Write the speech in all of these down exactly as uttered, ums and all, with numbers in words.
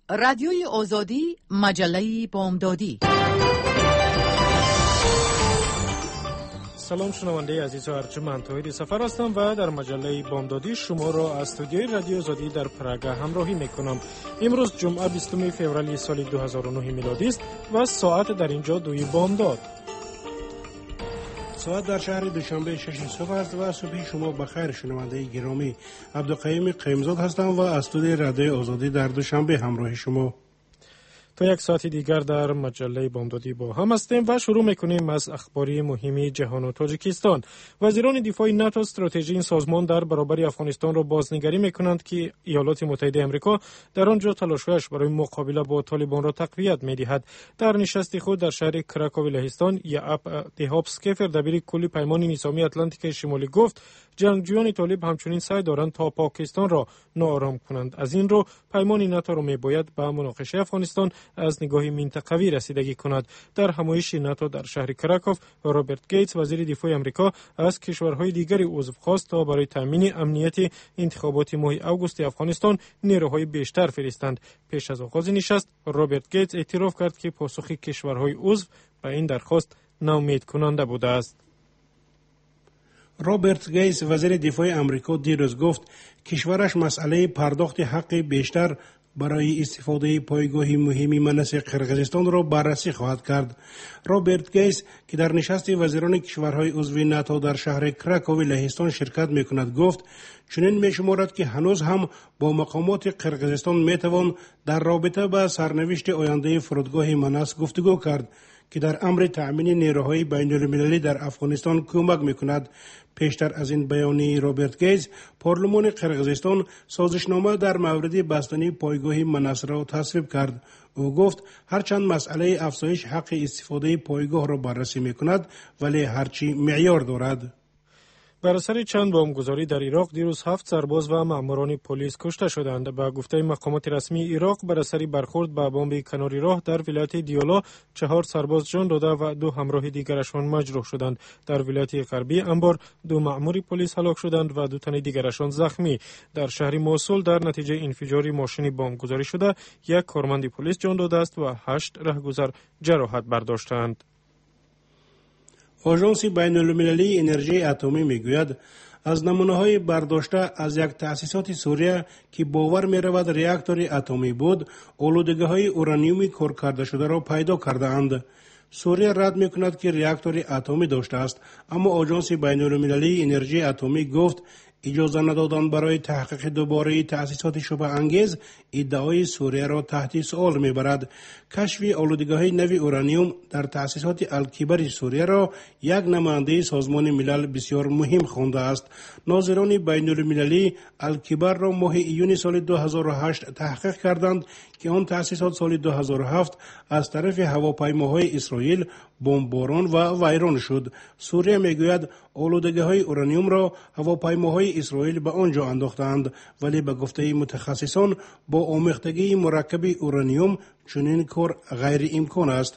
رادیوی آزادی، مجله بامدادی. سلام شنونده عزیز و ارجمند، توحید سفر هستم و در مجله بامدادی شما را از استودیوی رادیو آزادی در پراگ همراهی میکنم. امروز جمعه بیستم فوریه سال دو هزار و نه میلادی است و ساعت در اینجا دوی بامداد. ساعت در شهر دوشنبه شش صبح است و صبح شما بخیر شنونده گرامی. عبدالقیوم قیمزاد هستم و از استودیوی رادیو آزادی در دوشنبه همراه شما. تا یک ساعت دیگر در مجله بامدادی با هم هستیم و شروع میکنیم از اخباری مهمی جهان و تاجیکستان. وزیران دفاع ناتو استراتژی این سازمان در برابر افغانستان را بازنگری میکنند که ایالات متحده آمریکا در آنجا تلاش‌هایش برای مقابله با طالبان را تقویت میدهد. در نشست خود در شهر کراکوو لهستان، یعقوب دهابسکفر دبیر کل پیمان نظامی اتلانتیک شمالی گفت جنگجویان طالب همچنین سعی دارند تا پاکستان را ناآرام کنند. از این رو پیمان ناتو را میباید به مناقشه افغانستان از نگاه منطقوی رسیدگی کند. در همایش ناتو در شهر کراکوو، رابرت گیتس وزیر دفاع آمریکا از کشورهای دیگری عضو خواست تا برای تامین امنیت انتخابات ماه آگوست افغانستان نیروهای بیشتر فرستند. پیش از آغاز نشست، رابرت گیتس اعتراف کرد که پاسخ کشورهای عضو به این درخواست ناامید کننده بوده است. رابرت گیتس وزیر دفاع آمریکا دیروز گفت کشورش مسئله پرداخت حق بیشتر برای استفاده پایگاه مهمی منطقه قرقیزستان را بررسی خواهد کرد. رابرت گیتس که در نشست وزیران کشورهای عضو ناتو در شهر کراکوو لهستان شرکت میکند گفت چنین میشمارد که هنوز هم با مقامات قرقیزستان میتوان در رابطه با سرنوشت آینده فرودگاه مناس گفتگو کرد که در امر تأمین نیروهای بین المللی در افغانستان کمک میکند. پیشتر از این بیانیه رابرت گیتس، پارلمان قرقیزستان سازشنامه در مورد بستن پایگاه مناس را تصویب کرد. او گفت هرچند مسئله افزایش حق استفاده پایگاه را بررسی میکند ولی هرچی معیار دارد. بر اثر چند بمبگذاری در عراق دیروز هفت سرباز و ماموران پلیس کشته شدند. به گفته مقامات رسمی عراق بر اثر برخورد به بمب کناری راه در ولایت دیالا چهار سرباز جان داده و دو همراه دیگرشان مجروح شدند. در ولایت غربی انبار دو مأمور پلیس هلاک شدند و دو تن دیگرشان زخمی. در شهر موصل در نتیجه انفجار ماشین بمبگذاری شده یک کارمند پلیس جان داده است و هشت راهگذر جراحت برداشتند. آژانس بین المللی انرژی اتمی میگوید از نمونه‌های برداشته از یک تأسیسات سوریه که باور می‌رود ریاکتور اتمی بود، آلودگی‌های اورانیومی کار کرده شده را پیدا کرده اند. سوریه رد می‌کند که ریاکتور اتمی داشته است، اما آژانس بین المللی انرژی اتمی گفت اجازه ندادن برای تحقیق دوباره تأسیسات شبه انگیز ادعای سوریه را تحت سؤال میبرد. کشف آلودگی‌های نوی اورانیوم در تأسیسات الکبر سوریه را یک نماینده سازمان ملل بسیار مهم خوانده است. ناظران بین المللی الکبر را ماه ایون سال دو هزار و هشت تحقیق کردند که آن تأسیسات سال دو هزار و هفت از طرف هواپیماهای اسرائیل بمباران و ویران شد. سوریه میگوید آلودگی‌های اورانیوم را هواپیماهای اسرائیل به آنجا انداختند، ولی به گفته متخصصان با آمیختگی مرکب اورانیوم چنین کار غیر امکان است.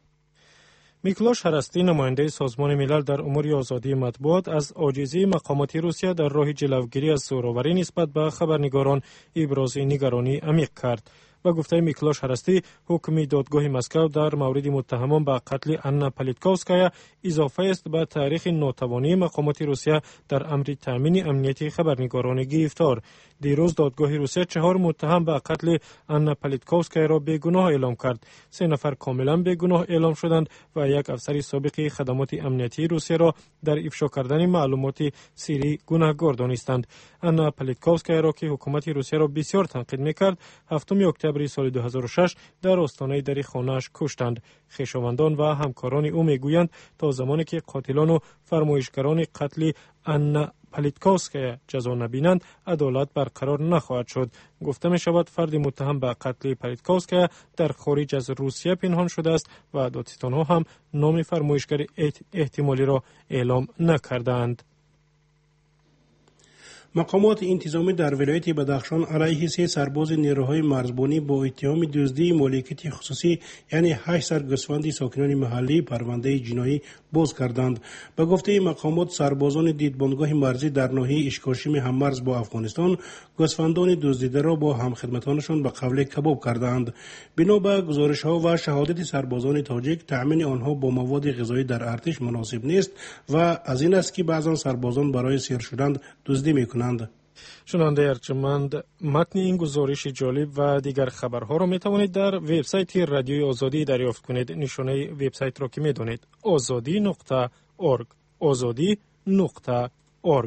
میکلوش هراستی نماینده سازمان ملل در امور آزادی مطبوعات از عاجزی مقامات روسیه در راه جلوگیری از زورآوری نسبت به خبرنگاران ابراز نگرانی عمیق کرد. با گفته میکلوش هراستی، حکم دادگاه مسکو در مورد متهمان به قتل آنا پالیتکوفسکایا اضافه است به تاریخ ناتوانی مقامات روسیه در امر تامین امنیت خبرنگاران گرفتار. دیروز دادگاه روسیه چهار متهم به قتل آنا پالیتکوفسکایا را بیگناه اعلام کرد. سه نفر کاملا بیگناه اعلام شدند و یک افسر سابق خدمات امنیتی روسیه را در افشا کردن معلومات سری گناهکار دانستند. آنا پالیتکوفسکایا را که حکومت روسیه را بسیار تنقید میکرد، هفتم اکتبر سال دو هزار و شش در آستانه در خانه‌اش کشتند. خویشاوندان و همکاران او میگویند تا زمانی که قاتلان و فرمایشگران قتل آنا پالیتکوفسکایا جزا نبینند عدالت برقرار نخواهد شد. گفته می شود فرد متهم به قتل پالیتکوفسکایا در خارج از روسیه پنهان شده است و دادستان‌ها هم نام فرمایشگر احتمالی را اعلام نکردند. مقامات انتظامی در ولایت بدخشان علیه سه سرباز نیروهای مرزبانی با اتهام دزدی مالکیت خصوصی یعنی هشت سر گوسفند ساکنان محلی پرونده جنایی باز کردند. به گفته مقامات سربازان دیدبانگاه مرزی در ناحیه اشکاشیم هممرز با افغانستان گوسفندان دزدیده را با همخدمتانشان به قوله کباب کردند. بنا به گزارش‌ها و شهادت سربازان تاجیک تأمین آنها با مواد غذایی در ارتش مناسب نیست و از این است که بعضا سربازان برای سیر شدن دزدی می‌کنند. شنونده ارجمند، متن این گزارش جالب و دیگر خبرها را می توانید در وبسایت رادیوی آزادی دریافت کنید. نشانه وبسایت را که می دانید آزادی نقطه اورگ آزادی نقطه اورگ.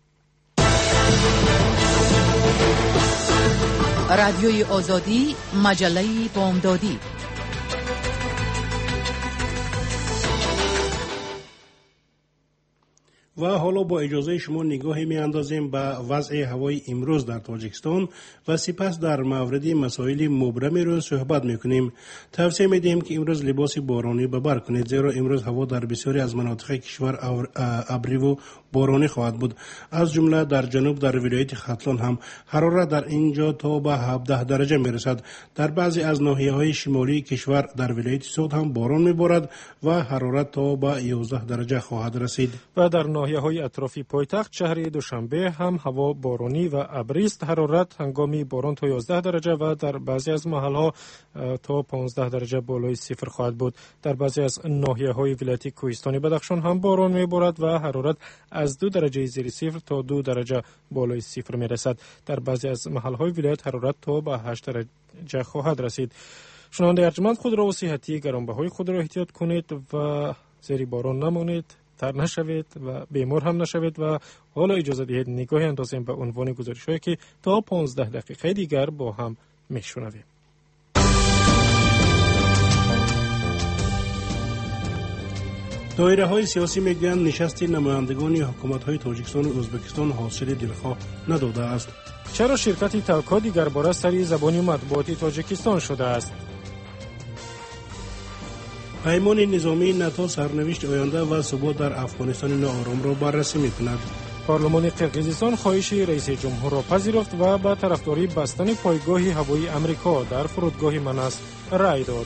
رادیوی آزادی، مجله بامدادی. و حالا با اجازه شما نگاهی می اندازیم به وضع هوای امروز در تاجیکستان و سپس در مورد مسائل مبرم رو صحبت می کنیم. توصیه می دهیم که امروز لباس بارانی به بر کنید، زیرا امروز هوا در بسیاری از مناطق کشور ابری و بارانی خواهد بود. از جمله در جنوب در ولایت ختلان هم حرارت در اینجا تا به هفده درجه می رسد. در بعضی از ناحیه های شمالی کشور در ولایت سود هم باران می بارد و حرارت تا به یازده درجه خواهد رسید. و در ناحیه های اطرافی پایتخت شهر دوشنبه هم هوا بارانی و ابری است. حرارت هنگامی باران تا یازده درجه و در بعضی از محل ها تا پانزده درجه بالای صفر خواهد بود. در بعضی از ناحیه های ولایت کوهستانی بدخشان هم باران می بارد و حرارت از دو درجه زیر صفر تا دو درجه بالای صفر می رسد. در بعضی از محل های ولایت حرارت تا به هشت درجه خواهد رسید. شنونده ارجمند، خود را و صحتی گرانبهای خود را احتیاط کنید و زیر باران نمانید، تر نشوید و بیمار هم نشوید. و حالا اجازه دهید نگاهی اندازیم به عنوان گزارش‌هایی که تا پانزده دقیقه دیگر با هم میشنویم. دایره های سیاسی میگویند نشست نمایندگان حکومت های تاجیکستان و ازبکستان حاصل دلخواه نداده است. چرا شرکت تلکا دیگر باره سری زبانی مطبوعاتی تاجیکستان شده است؟ پیمان نظامی ناتو سرنوشت آینده و ثبات در افغانستان ناآرام را بررسی می‌کند. پارلمان قرقیزستان خواهش رئیس جمهور را پذیرفت و به طرفداری بستن پایگاه هوایی امریکا در فرودگاه مناس رأی داد.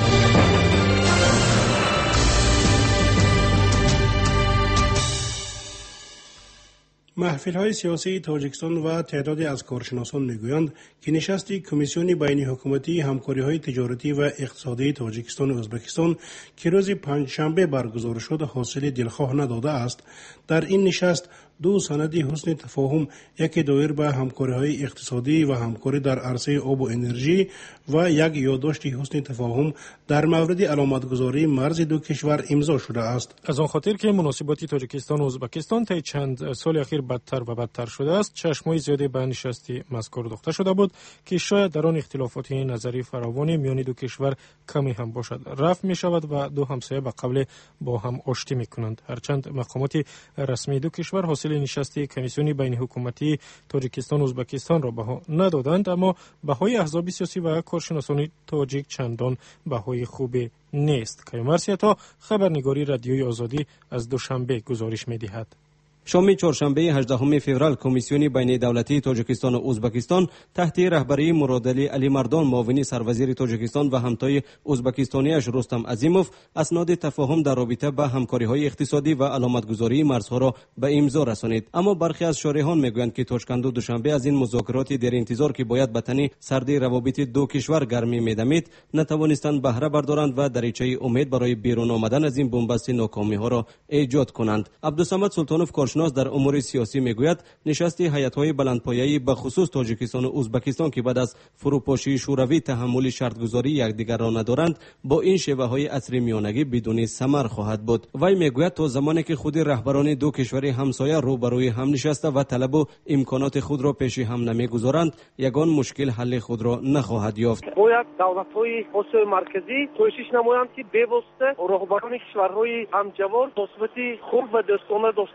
محفل‌های سیاسی تاجیکستان و تعدادی از کارشناسان میگویند که نشست کمیسیون بین حکومتی همکاری‌های تجارتی و اقتصادی تاجیکستان و ازبکستان که روز پنجشنبه برگزار شد حاصل دلخواه نداده است. در این نشست دو سند حسن تفاهم، یکی دایر به همکاری‌های اقتصادی و همکاری در عرصه آب و انرژی و یک یادداشت حسن تفاهم در مورد علامتگذاری مرز دو کشور امضا شده است. از آن خاطر که مناسبات تاجیکستان و ازبکستان طی چند سال اخیر بدتر و بدتر شده است، چشم‌های زیادی به نشستی مذکور دوخته شده بود که شاید در آن اختلافات نظری فراوان میان دو کشور کمی هم باشد رفع می شود و دو همسایه به قبل با هم آشتی می کنند. هرچند مقامات رسمی دو کشور حاصل نشست کمیسیون بین حکومتی تاجیکستان و ازبکستان را بها ندادند، اما بهای احزاب سیاسی و کارشناسان تاجیک چندان بهای خوبی نیست. کیومرسیتا، خبرنگاری رادیوی آزادی از دوشنبه گزارش می دهد. شام چهارشنبه هجدهم فوریه کمیسیون بین دولتی تاجیکستان و ازبکستان تحت رهبری مرادعلی علی مردان معاون سروزیر تاجیکستان و همتای ازبکستانیش رستم عظیموف اسناد تفاهم در رابطه با همکاری‌های اقتصادی و علامتگذاری مرزها را به امضا رسانید. اما برخی از شارحان میگویند که تاشکند دوشنبه از این مذاکرات در انتظار که باید به تنی سردی روابط دو کشور گرمی میدمید نتوانستند بهره بردارند و دریچه امید برای بیرون آمدن از این بنبست ناکامی‌ها را ایجاد کنند. عبدالصمد سلطانوف کارشناس در امور سیاسی میگوید نشست هیئت‌های بلندپایه‌ای به خصوص تاجیکستان و ازبکستان که بعد از فروپاشی شوروی تحمل شرطگذاری یکدیگر را ندارند با این شیوه‌های عصری میانگی بدون ثمر خواهد بود. وی میگوید تا زمانی که خود رهبران دو کشور همسایه روبروی هم نشسته و طلب و امکانات خود را پیش هم نمیگذارند یگان مشکل حل خود را نخواهد یافت. باید دولت‌های آسیای مرکزی کوشش نمایند که به واسطه رهبران کشورهای همجوار مناسبت خوب و دوستانه داشته باشند.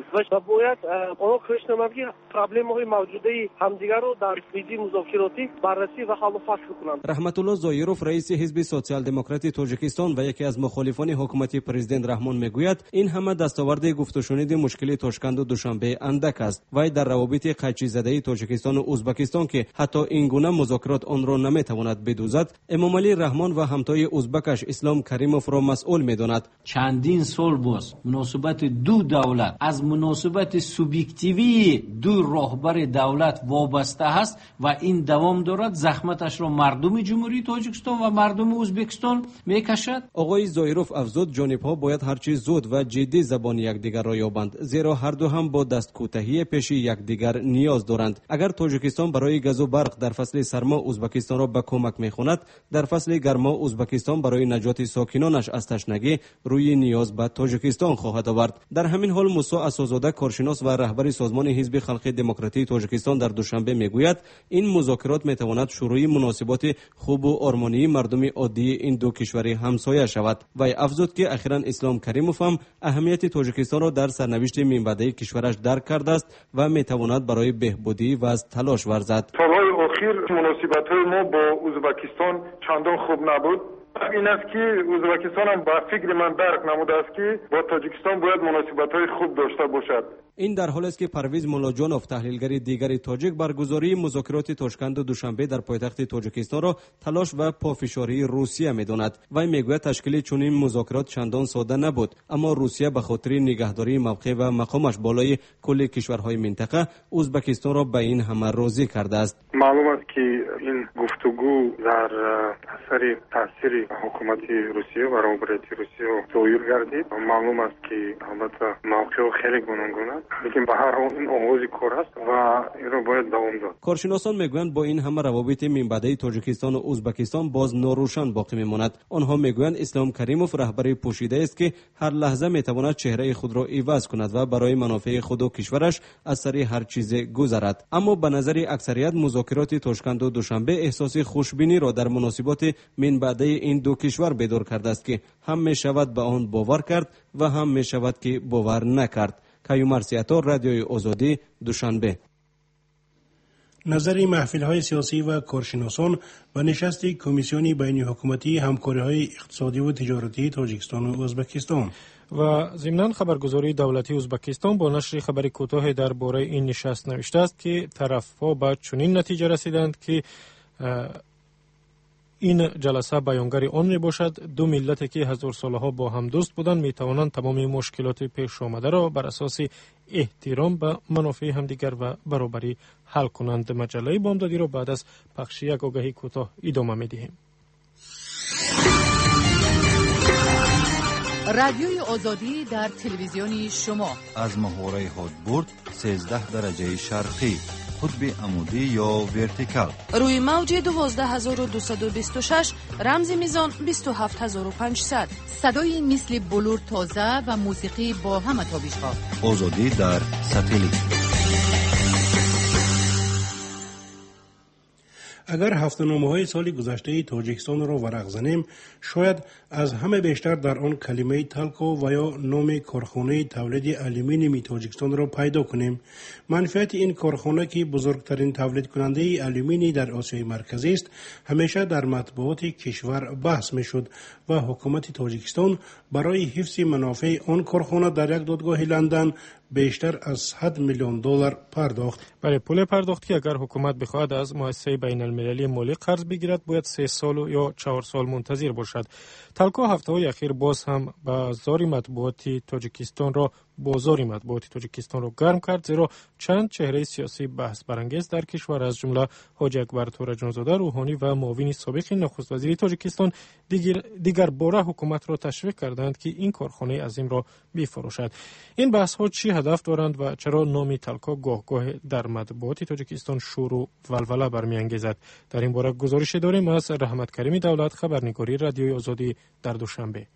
و باید آنها کوشش نماید که پرابلم‌های موجوده همدیگر رو در ویدی مذاکراتی بررسی و حل و فصل کنند. رحمت الله زایروف رئیس حزب سوسیال دموکراتی تاجیکستان و یکی از مخالفان حکومت پرزیدنت رحمان میگوید این همه دستاورد گفت و شنید مشکل تاشکند و دوشنبه اندک است. وای در روابط قچی زده تاجیکستان و ازبکستان که حتی این گونه مذاکرات آن را نمیتواند بدوزد، امام علی رحمان و همتای ازبکش اسلام کریموف را مسئول میداند. چندین سال باز مناسبت دو دولت از مناسبت سوبیکتیوی دو راهبر دولت وابسته است و این دوام دارد. زحمتش را مردم جمهوری تاجیکستان و مردم ازبکستان میکشد. آقای زایروف افزود جانب‌ها باید هرچی زود و جدی زبان یکدیگر را یابند، زیرا هر دو هم با دستکوتهی پیش یکدیگر نیاز دارند. اگر تاجیکستان برای گاز و برق در فصل سرما ازبکستان را به کمک میخواند، در فصل گرما ازبکستان برای نجات ساکنانش از تشنگی روی نیاز به تاجیکستان خواهد آورد. در همین حال موسی اساس‌زاده کارشناس و رهبر سازمان حزب خلق دموکراتی تاجیکستان در دوشنبه میگوید این مذاکرات میتواند شروع مناسبات خوب و آرمانی مردم عادی این دو کشور همسایه شود. و افزود که اخیراً اسلام کریموف هم اهمیت تاجیکستان را در سرنوشت منبعدی کشورش درک کرده است و میتواند برای بهبودی و از تلاش ورزد. سالهای اخیر مناسبت‌های ما با ازبکستان چندان خوب نبود. این است که ازبکستان هم با فکر من درک نموده است که با تاجیکستان باید مناسبت‌های خوب داشته باشد. این در حالی است که پرویز مولاجانوف تحلیلگر دیگری تاجیک برگزاری مذاکرات تاشکند و دوشنبه در پایتخت تاجیکستان را تلاش و پافشاری روسیه می‌داند. وی میگوید تشکیل چنین مذاکرات چندان ساده نبود، اما روسیه به خاطر نگهداری موقع و مقامش بالای کل کشورهای منطقه ازبکستان را به این همه راضی کرده است. معلوم است که این گفتگو در اثر تاثیر حکومت روسیه و رهبری روسیه تغییر گردید. معلوم است که البته موقع خیلی گوناگون است، لیکن به هر حال این آغاز کار است و این را باید دوام داد. کارشناسان میگویند با این همه روابط منبعدی تاجیکستان و ازبکستان باز ناروشن باقی میماند. آنها میگویند اسلام کریموف رهبر پوشیده است که هر لحظه میتواند چهره خود را عوض کند و برای منافع خود و کشورش از سر هر چیز گذرد. اما به نظر اکثریت مذاکرات تاشکند و دوشنبه احساس خوشبینی را در مناسبات منبعدی این دو کشور بیدار کرده است که هم میشود به آن باور کرد و هم میشود که باور نکرد. کیومرث سیاتور، رادیوی آزادی، دوشنبه. نظری محفل‌های سیاسی و کارشناسان و نشست کمیسیون بین حکومتی همکاری‌های اقتصادی و تجارتی تاجیکستان و ازبکستان. و ضمناً خبرگزاری دولتی ازبکستان با نشر خبر کوتاه درباره این نشست نوشته است که طرف‌ها به چنین نتیجه رسیدند که این جلسه بیانگر آن می باشد دو ملت که هزار سالها با هم دوست بودند می توانند تمام مشکلات پیش آمده را بر اساس احترام به منافع همدیگر و برابری حل کنند. مجله بامدادی را بعد از پخش یک آگهی کوتاه ادامه می دهیم. رادیوی آزادی در تلویزیونی شما از محوره هدبرد سیزده درجه شرقی، قطب عمودی یا ورتیکال، روی موج دوازده هزار و دویست و بیست و شش، رمز میزان بیست و هفت هزار و پانصد. صدای مثل بلور تازه و موسیقی با همه تابش‌ها. آزادی در ساتلیت. اگر هفته‌نامه‌های سال گذشته تاجیکستان را ورق زنیم، شاید از همه بیشتر در آن کلمه تالکو و یا نام کارخانه تولید آلومینیوم تاجیکستان را پیدا کنیم. منفعت این کارخانه که بزرگترین تولید کننده آلومینی در آسیای مرکزی است، همیشه در مطبوعات کشور بحث می‌شد و حکومت تاجیکستان برای حفظ منافع آن کارخانه در یک دادگاه لندن بیشتر از صد میلیون دلار پرداخت. برای پول پرداختی اگر حکومت بخواهد از مؤسسه بین المللی مالی قرض بگیرد باید سه سال یا چهار سال منتظر باشد. تالکو هفته‌های اخیر باز هم بازار مطبوعاتی تاجیکستان را بازار مطبوعاتی تاجیکستان را گرم کرد، زیرا چند چهره سیاسی بحث برانگیز در کشور از جمله حاجی اکبر تورجانزاده روحانی و معاون سابق نخست وزیر تاجیکستان دیگر دیگر باره حکومت را تشویق کردند که این کارخانه عظیم را بفروشد. این بحث ها چی هدف دارند و چرا نام تالکو گاه گاه در مطبوعات تاجیکستان شور و ولوله برمیانگیزد؟ در این باره گزارش داریم از رحمت کریمی دولت، خبرنگاری رادیوی آزادی در دوشنبه.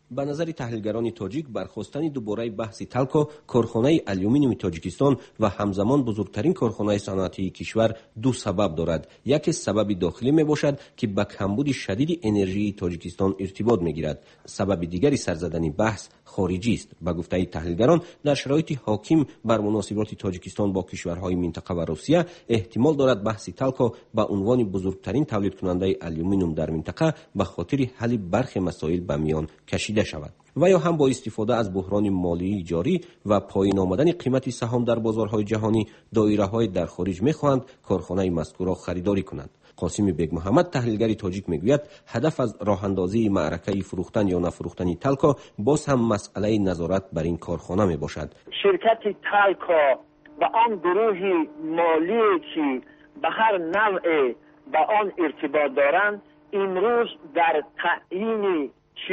به نظر تحلیلگران تاجیک برخاستن دوباره بحث تالکو کارخانه آلومینیوم تاجیکستان و همزمان بزرگترین کارخانه صنعتی کشور دو سبب دارد. یکی سبب داخلی می باشد که به کمبود شدید انرژی تاجیکستان ارتباط می گیرد. سبب دیگری سرزدن بحث خارجی است. به گفته تحلیلگران در شرایط حاکم بر مناسبات تاجیکستان با کشورهای منطقه و روسیه احتمال دارد بحث تالکو به عنوان بزرگترین تولید کننده آلومینیوم در منطقه به خاطر حل برخی مسائل به میان کشیده شود و یا هم با استفاده از بحران مالی جاری و پایین آمدن قیمت سهام در بازارهای جهانی دایره‌های در خارج می‌خواهند کارخانه مذکور را خریداری کنند. قاسم بیگ محمد تحلیلگر تاجیک میگوید هدف از راه اندازی معرکه فروختن یا نفروختن تالکو باز هم مسئله نظارت بر این کارخانه می باشد. شرکت تالکو و آن گروه مالی که به هر نوع به آن ارتباط دارند امروز در تعیین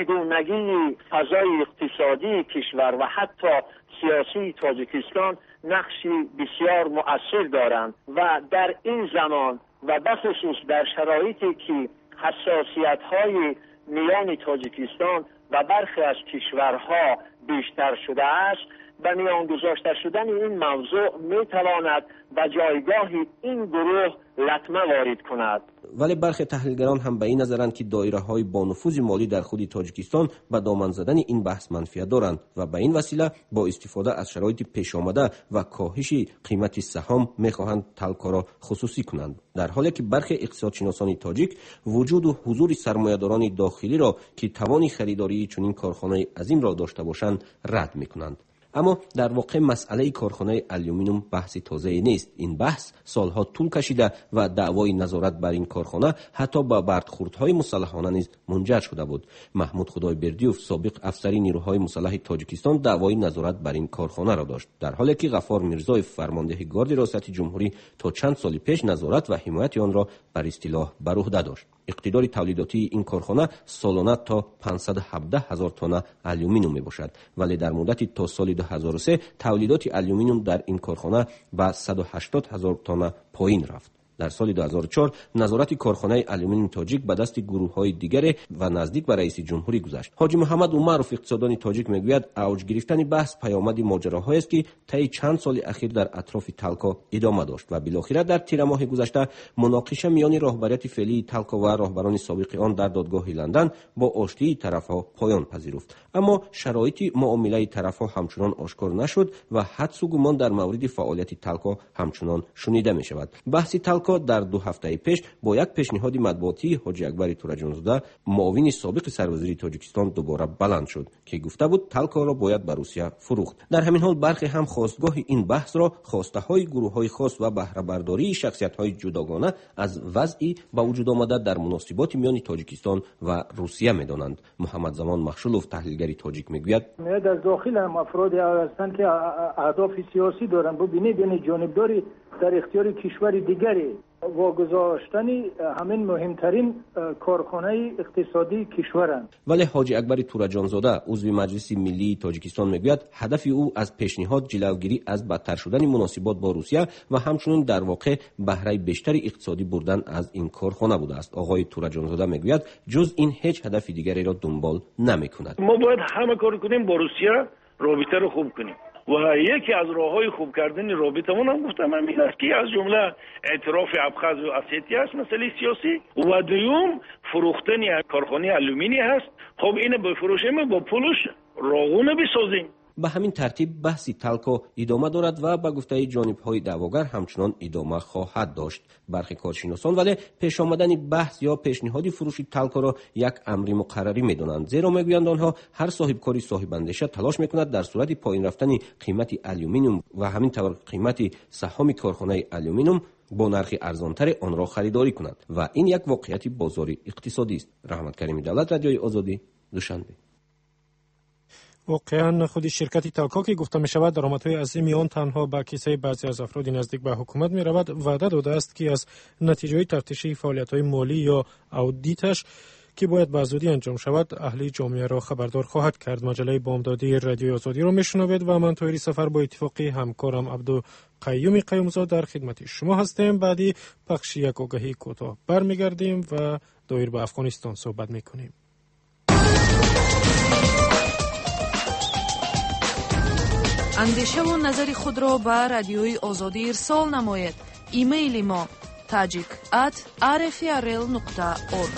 چگونگی فضای اقتصادی کشور و حتی سیاسی تاجیکستان نقشی بسیار مؤثر دارند و در این زمان و بخصوص در شرایطی که حساسیت‌های میان تاجیکستان و برخی از کشورها بیشتر شده است به میان گذاشته شدن این موضوع میتواند به جایگاه این گروه لطمه وارد کند. ولی برخی تحلیلگران هم به این نظرند که دایره‌های با نفوذ مالی در خود تاجیکستان به دامن زدن این بحث منفعت دارند و به این وسیله با استفاده از شرایط پیش آمده و کاهش قیمت سهام می‌خواهند تالکو را خصوصی کنند، در حالی که برخی اقتصادشناسان تاجیک وجود و حضور سرمایه‌داران داخلی را که توان خریداری چنین کارخانه عظیم را داشته باشند رد می‌کنند. اما در واقع مسئله کارخانه آلومینیوم بحث تازه نیست. این بحث سالها طول کشیده و دعوای نظارت بر این کارخانه حتی به برخوردهای مسلحانه نیز منجر شده بود. محمود خدایبردیوف سابق افسری نیروهای مسلح تاجیکستان دعوای نظارت بر این کارخانه را داشت، در حالی که غفار میرزایف فرمانده گارد ریاست جمهوری تا چند سال پیش نظارت و حمایت آن را بر اصطلاح بر عهده داشت. اقتدار تولیداتی این کارخانه سالانه تا پانصد و هفده هزار تن آلومینیوم می باشد، ولی در مدت تا سال دو هزار و سه تولیدات آلومینیوم در این کارخانه به صد و هشتاد هزار تن پایین رفت. در سال دو هزار و چهار نظارت کارخانه آلومینیوم تاجیک به دست گروه‌های دیگر و نزدیک به رئیس جمهوری گذشت. حاجی محمد عمرов اقتصاددان تاجیک میگوید اوج گرفتن بحث پیامد ماجراهایی است که طی چند سال اخیر در اطراف تالکو ادامه داشت و بالاخره در تیر ماه گذشته مناقشه میان راهبریت فعلی تالکو و راهبران سابق آن در دادگاه لندن با آشتی طرف‌ها پایان پذیرفت. اما شرایط معامله طرف‌ها همچنان آشکار نشد و حدس و گمان در مورد فعالیت تالکو همچنان شنیده می‌شود. بحث تالکو در دو هفته پیش با یک پیشنهاد مطبوعاتی حاجی اکبر تورجانزاده معاون سابق سروزیر تاجیکستان دوباره بلند شد که گفته بود تالکو را باید به روسیه فروخت. در همین حال برخی هم خواستگاه این بحث را خواسته‌های گروه‌های خاص و بهره برداری شخصیت‌های جداگانه از وضعی به وجود آمده در مناسبات میان تاجیکستان و روسیه می‌دانند. محمد زمان مخشولوف تحلیلگر تاجیک میگوید در داخل هم افرادی هستند که اهداف سیاسی دارند. ببینید یعنی جانبداری در اختیار کشور دیگری واگذاشتن همین مهمترین کارخانه اقتصادی کشورند. ولی حاجی اکبر تورجانزاده عضو مجلس ملی تاجیکستان میگوید هدف او از پیشنهاد جلوگیری از بدتر شدن مناسبات با روسیه و همچنین در واقع بهره بیشتر اقتصادی بردن از این کارخانه بوده است. آقای تورجانزاده میگوید جز این هیچ هدف دیگری را دنبال نمیکند. ما باید همه کار کنیم با روسیه رابطه رو خوب کنیم و یکی از راه‌های خوب کردن رابطمون هم گفتم همین است که از جمله اعتراف ابخاز و اسیتی است مسئله سیاسی و دوم فروختن کارخانه آلومینی هست. خب اینو بفروشیم با پولش راغونه بسازیم. به همین ترتیب بحث تالکو ادامه دارد و به گفته جانب‌های دعواگر همچنان ادامه خواهد داشت. برخی کارشناسان ولی پیش آمدن بحث یا پیشنهاد فروش تالکو را یک امر مقرری می‌دانند، زیرا می‌گویند آنها هر صاحب کاری صاحب اندیشه تلاش می‌کند در صورت پایین رفتن قیمت آلومینیوم و همین طور قیمت سهام کارخانه آلومینیوم با نرخ ارزانتر آن را خریداری کند و این یک واقعیت بازاری اقتصادی است. رحمت کریمی دولت، رادیوی آزادی، دوشنبه. واقعا خود شرکت تالکو که گفته می شود درآمدهای عظیمی آن تنها به کیسه بعضی از افراد نزدیک به حکومت می رود، وعده داده است که از نتیجه تفتیشی فعالیت‌های مالی یا اودیتش که باید به زودی انجام شود اهل جامعه را خبردار خواهد کرد. مجله بامدادی رادیوی آزادی را میشنوید و من طاهری سفر با اتفاقی همکارم عبدالقیوم قیومزاده در خدمت شما هستیم. بعدی پخش یک آگهی کوتاه برمیگردیم و دایر به افغانستان صحبت میکنیم. андеша ва назари худро ба радиои озодӣ ирсол намоед. ایمیل ما tajik at r f r l نقطه org.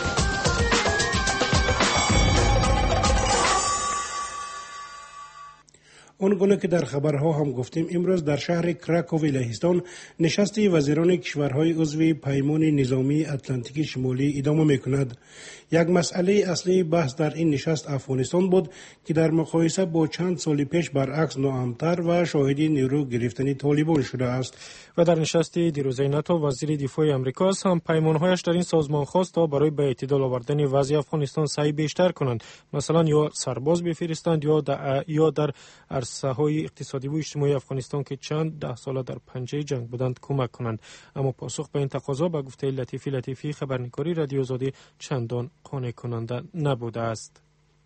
آنگونه که در خبرها هم گفتیم، امروز در شهر کراکوو لهستان نشست وزیران کشورهای عضو پیمان نظامی اتلانتیک شمالی ادامه میکند. یک مسئله اصلی بحث در این نشست افغانستان بود که در مقایسه با چند سال پیش برعکس ناامن‌تر و شاهد نیرو گرفتن طالبان شده است. و در نشست دیروزه ناتو وزیر دفاع آمریکا هم پیمانهایش در این سازمان خواست تا برای به اعتدال آوردن وضع افغانستان سعی بیشتر کنند، مثلا یا سرباز بفرستند یا در یا در عرصه‌های اقتصادی و اجتماعی افغانستان که چند ده ساله در پنجه جنگ بودند کمک کنند. اما پاسخ به این تقاضا به گفته لطیفی لطیفی خبرنگاری رادیو آزادی چندان قانع کننده نبوده است.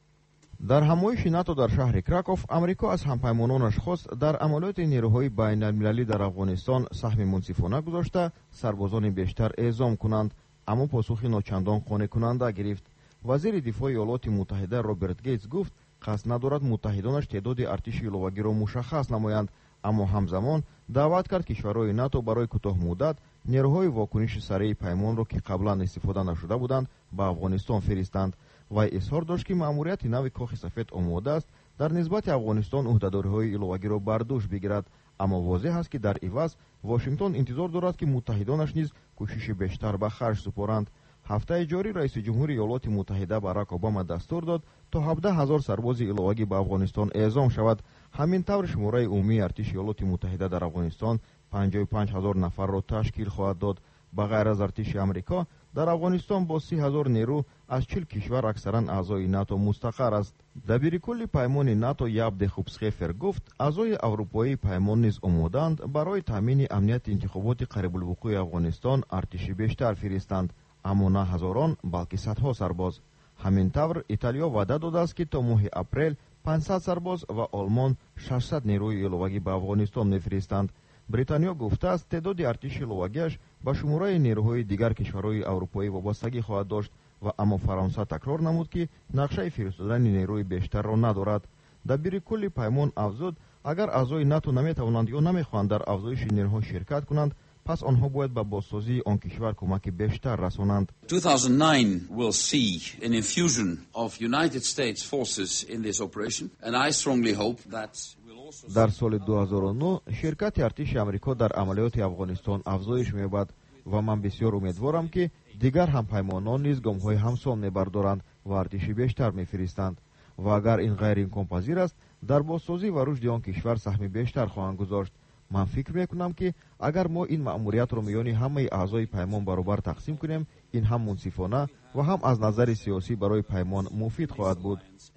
در همایش ناتو در شهر کراکوف، امریکا از همپیمانانش خواست در عملیات نیروهای بین المللی در افغانستان سهم منصفانه گذاشته سربازان بیشتر اعزام کنند، اما پاسخی ناچندان قانع کننده گرفت. وزیر دفاع ایالات متحده رابرت گیتس گفت قصد ندارد متحدانش تعداد ارتش ایلوگی را مشخص نمایند، اما همزمان دعوت کرد کشورهای ناتو برای کوتاه مدت نیروهای واکنش سریع پیمان را که قبلا استفاده نشده بودند به افغانستان فرستند. وی اظهار داشت که مأموریت نو کاخ سفید آماده است در نسبت افغانستان عهدهداری‌های ایلوگی را بر دوش بگیرد، اما واضح است که در عوض واشنگتن انتظار دارد که متحدانش نیز کوشش بیشتر به خرج سپارند. هفته جاری رئیس جمهور ایالات متحده باراک اوباما دستور داد تا هفده هزار سرباز ایلوگی به افغانستان اعزام شود. همین طور شماره عمومی ارتش ایالات متحده در افغانستان پنجاه و پنج هزار نفر را تشکیل خواهد داد. به غیر از ارتش آمریکا در افغانستان با سی هزار نیرو از چهل کشور اکثرا اعضای ناتو مستقر است. دبیر کل پیمان ناتو یابد خوبسخیفر گفت اعضای اروپایی پیمان نیز آماده‌اند برای تامین امنیت انتخابات قریب الوقوع افغانستان ارتش بیشتر فرستند، اما نه هزاران بلکه صدها سرباز. همین طور ایتالیا وعده داده است که تا ماه اپریل پانصد سرباز و آلمان ششصد نیروی ایلوگی به افغانستان میفرستند. بریتانیا گفته است تعداد ارتش ایلوگیش به شماره نیروهای دیگر کشورهای اروپایی وابستگی خواهد داشت و اما فرانسه تکرار نمود که نقشه فرستادن نیروی بیشتر را ندارد. دبیر کل پیمان افزود اگر اعضای ناتو نمیتوانند یا نمیخواهند در افزایش نیروها شرکت کنند، پس آنها باید به بازسازی آن کشور کمک بیشتر رسانند. two thousand nine will see an infusion of United States forces in this operation and I strongly hope that در سال دو هزار و نه شرکت ارتش آمریکا در عملیات افغانستان افزایش می‌یابد و من بسیار امیدوارم که دیگر همپیمانان نیز گام‌های همسان می‌بردارند و ارتش بیشتر می‌فرستند و اگر این غیر امکان‌پذیر است در بازسازی و رشد آن کشور سهم بیشتر خواهند گذاشت. من فکر می‌کنم که اگر ما این مأموریت را میان همه اعضای پیمان برابر تقسیم کنیم، این هم منصفانه و هم از نظر سیاسی برای پیمان مفید خواهد بود.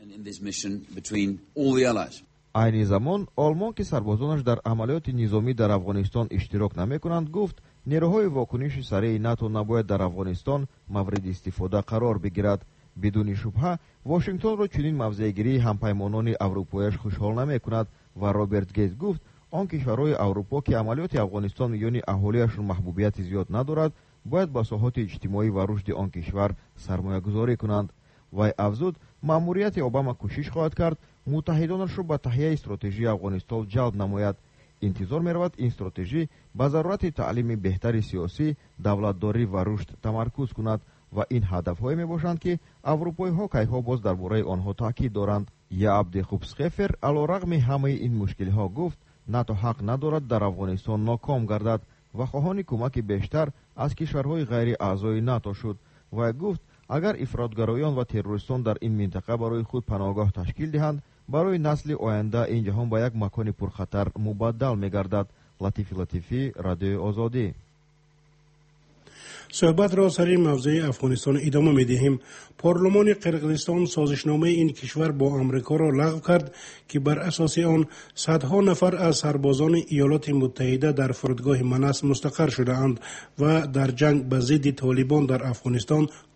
عین زمان آلمان که سربازانش در عملیات نظامی در افغانستان اشتراک نمی‌کنند گفت نیروهای واکنش سریع ناتو نباید در افغانستان مورد استفاده قرار بگیرد. بدون شبهه واشنگتن را چنین موضع‌گیری همپیمانان اروپاییش خوشحال نمی‌کند و رابرت گیتس گفت آن کشورهای اروپا که عملیات افغانستان یعنی اهالیشان محبوبیت زیاد ندارد باید با ساحات اجتماعی و رشد آن کشور سرمایه گذاری کنند. و افزود مأموریت اوباما کوشش خواهد کرد متحدانش را به تهیه استراتژی افغانستان جلب نماید. انتظار می‌رود این استراتژی به ضرورت تعلیم بهتر سیاسی، دولتداری و رشد تمرکز کند و این هدف‌های میباشند که اروپایی‌ها کی‌ها باز درباره آنها تاکید دارند. یابد خوبسخیفر علیرغم همه این مشکل‌ها گفت ناتو حق ندارد در افغانستان ناکام گردد و خواهان کمک بیشتر از کشورهای غیر اعضای ناتو شد و گفت اگر افراطگرایان و تروریستان در این منطقه برای خود پناهگاه تشکیل دهند، برای نسل آینده این جهان به یک مکان پرخطر مبدل می‌گردد. لطیفی لطیفی، رادیو آزادی. صحبت را سر این موضوع افغانستان ادامه می‌دهیم. پارلمان قرقیزستان سازشنامه این کشور با آمریکا را لغو کرد که بر اساس آن صدها نفر از سربازان ایالات متحده در فرودگاه مناس مستقر شده‌اند و در جنگ به ضد طالبان در افغانستان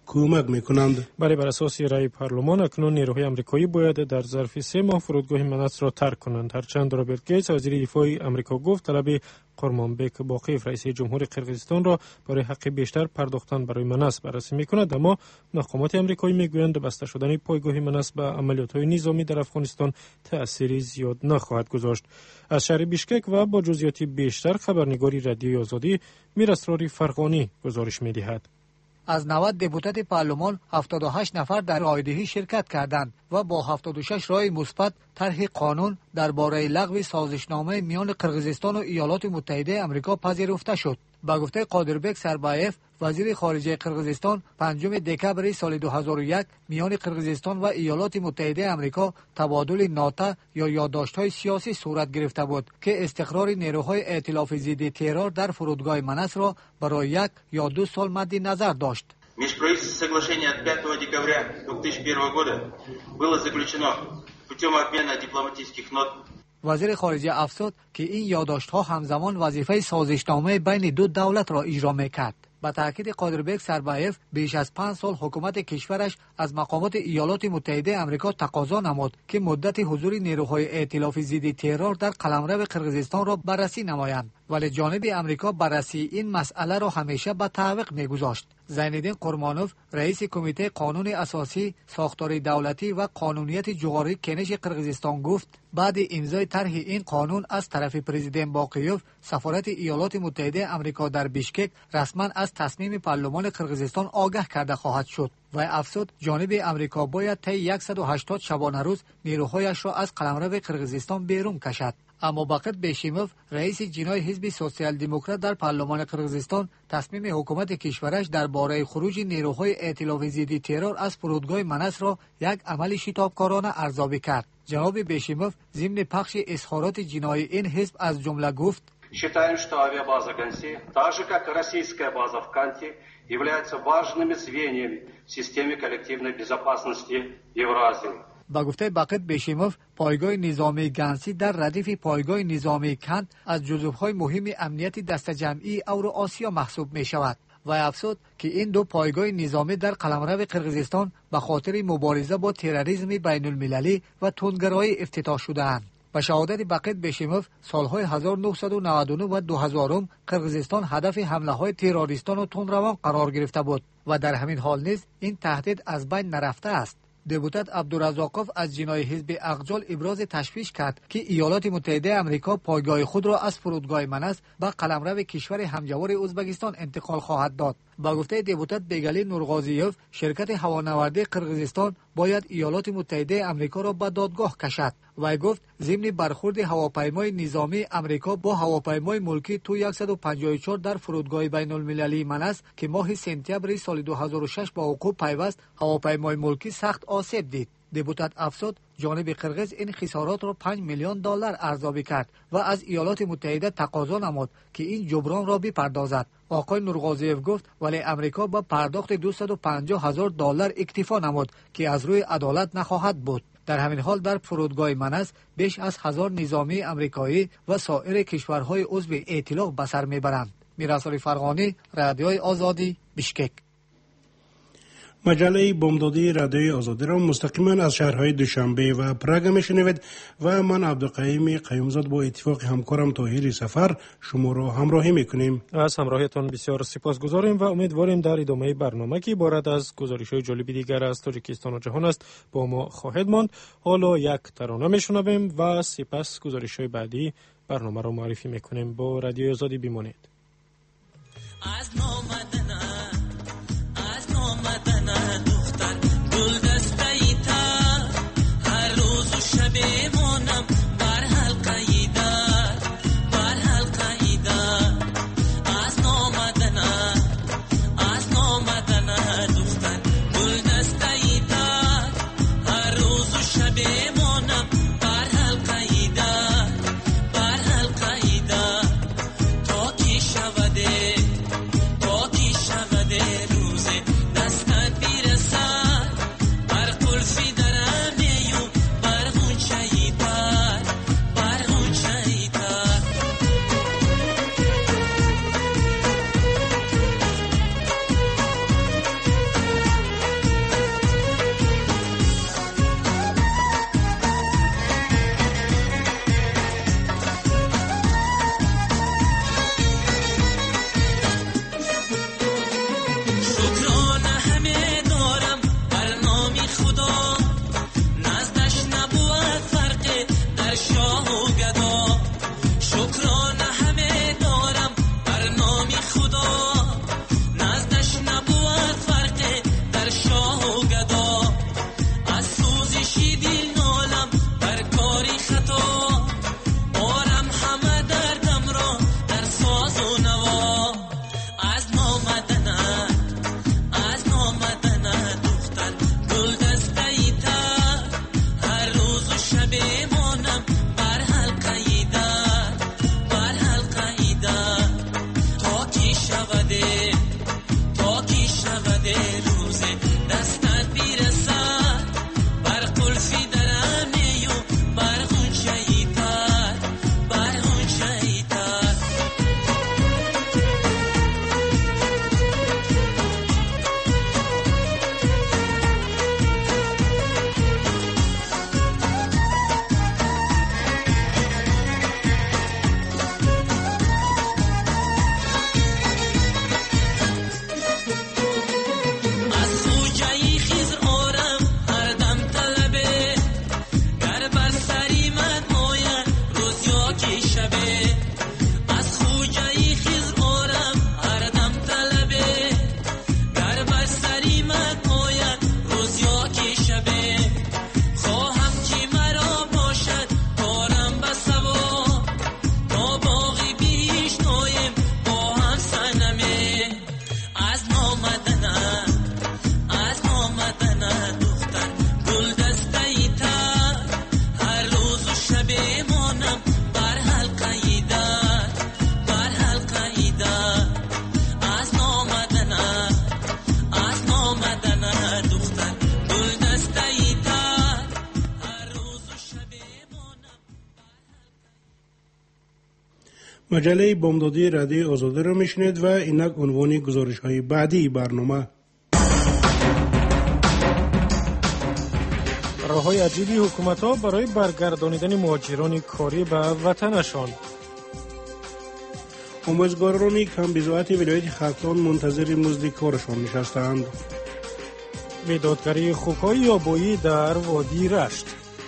کمک میکنند. برای بر اساس رأی پارلمان اکنون نیروهای آمریکایی باید در ظرف سه ماه فرودگاه منس را ترک کنند. هرچند رابرت گیتس وزیر دفاع آمریکا گفت طلب قرمانبک باقیف رئیس جمهور قرقیزستان را برای حق بیشتر پرداختن برای منس بررسی میکند، اما مقامات آمریکایی میگویند بسته شدن پایگاه منس به عملیات‌های نظامی در افغانستان تأثیری زیاد نخواهد گذاشت. از شهر بیشکک و با جزئیات بیشتر خبرنگاری رادیوی آزادی میراسراری فرغانی گزارش میدهد. از نود دپوتات پارلمان هفتاد و هشت نفر در رایدهی شرکت کردند و با هفتاد و شش رای مثبت طرح قانون درباره لغو سازشنامه میان قرقیزستان و ایالات متحده آمریکا پذیرفته شد. با گفته قادربک سربایف وزیر خارجه قرقیزستان، پنجم دکبر سال دو هزار و یک میان قرقیزستان و ایالات متحده آمریکا تبادل ناطق یا یادداشت‌های سیاسی صورت گرفته بود که استقرار نیروهای ائتلاف ضد ترور در فرودگاه منس را برای یک یا دو سال مد نظر داشت. Межправительственное соглашение от пятого декабря две тысячи первого года было заключено путем обмена дипломатических нот. وزیر خارجه افزود که این یادداشت‌ها همزمان وظیفه سازشنامه بین دو دولت را اجرا می‌کرد. با تاکید قادربک سربایف بیش از پنج سال حکومت کشورش از مقامات ایالات متحده آمریکا تقاضا نمود که مدت حضور نیروهای ائتلاف ضد ترور در قلمرو قرقیزستان را بررسی نمایند، ولی جانب آمریکا بررسی این مسئله را همیشه به تعویق می‌گذاشت. زینالدین قرمانوف رئیس کمیته قانون اساسی، ساختار دولتی و قانونیت جغرافی کنش قرقیزستان گفت بعد امضای طرح این قانون از طرف پرزیدنت باقیوف سفارت ایالات متحده آمریکا در بیشکک رسما از تصمیم پارلمان قرقیزستان آگاه کرده خواهد شد و افزود جانب آمریکا باید طی صد و هشتاد شبانه روز نیروهایش را از قلمرو قرقیزستان بیرون کشد. اما باقر بیشیموف رئیس جنای حزب سوسیال دموکرات در پارلمان قرقیزستان تصمیم حکومت کشورش درباره خروج نیروهای ائتلاف ضد ترور از فرودگاه منس را یک عمل شتابکارانه ارزیابی کرد. جناب بیشیموف ضمن پخش اظهارات جنایی این حزب از جمله گفت: Считаем, что авиабаза Ганси, так же как и российская база в Канте, являются важными звеньями в системе коллективной безопасности Евразии. با گفته باقر بیشیموف پایگاه نظامی گانسی در ردیف پایگاه نظامی کانت از جزوهای مهم امنیت دست جمعی اوراسیا محسوب می شود و افزود که این دو پایگاه نظامی در قلمرو قرقیزستان به خاطر مبارزه با تروریسم بین المللی و تندگرایی افتتاح شده‌اند. با شهادت باقر بیشیموف سالهای هزار و نهصد و نود و نه و دو هزار قرقیزستان هدف حمله های تروریستان و تندروان قرار گرفته بود و در همین حال نیز این تهدید از بین نرفته است. دپوتات عبدالرزاقوف از جنای حزب اقجال ابراز تشویش کرد که ایالات متحده آمریکا پایگاه خود را از فرودگاه منس به قلمرو کشور همجوار ازبکستان انتقال خواهد داد. با گفته دپوتات بیگلی نورغازیوف شرکت هوانوردی قرقیزستان باید ایالات متحده آمریکا را به دادگاه کشد و گفت ضمن برخورد هواپیمای نظامی آمریکا با هواپیمای ملکی تو صد و پنجاه و چهار در فرودگاه بین المللی منس که ماه سپتامبر سال دو هزار و شش با وقوع پیوست هواپیمای ملکی سخت آسیب دید. دپوتات افزود جانب قرقیز این خسارات را پنج میلیون دلار ارزیابی کرد و از ایالات متحده تقاضا نمود که این جبران را بپردازد. آقای نورغازیف گفت ولی امریکا با پرداخت دویست و پنجاه هزار دلار اکتفا نمود که از روی عدالت نخواهد بود. در همین حال در فرودگاه منس بیش از هزار نظامی آمریکایی و سایر کشورهای عضو ائتلاف به سر میبرند. میراسالی فرغانی، رادیوی آزادی، بیشکک. مجله بامدادی رادیوی آزادی را مستقیما از شهرهای دوشنبه و پراگ میشنوید و من عبدالقیوم قیومزاد با اتفاق همکارم طاهر سفر شما را همراهی میکنیم. از همراهیتان بسیار سپاسگزاریم و امیدواریم در ادامه برنامه که عبارت از گزارش‌های جالب دیگر از تاجیکستان و جهان است با ما خواهد ماند. حالا یک ترانه میشنویم و سپس گزارش‌های بعدی برنامه را معرفی میکنیم. با رادیوی آزادی بمانید. از Talking مجله بامدادی رادیو آزادی را میشنید و اینک عنوان گزارش های بعدی برنامه. راه‌های عجیبی حکومت‌ها برای برگردانیدن مهاجران کاری به وطنشان. آموزگاران کم بضاعت ولایت خرطان منتظر مزد کارشان نشستند. بیدادگری خوک‌های آبایی در وادی رشت.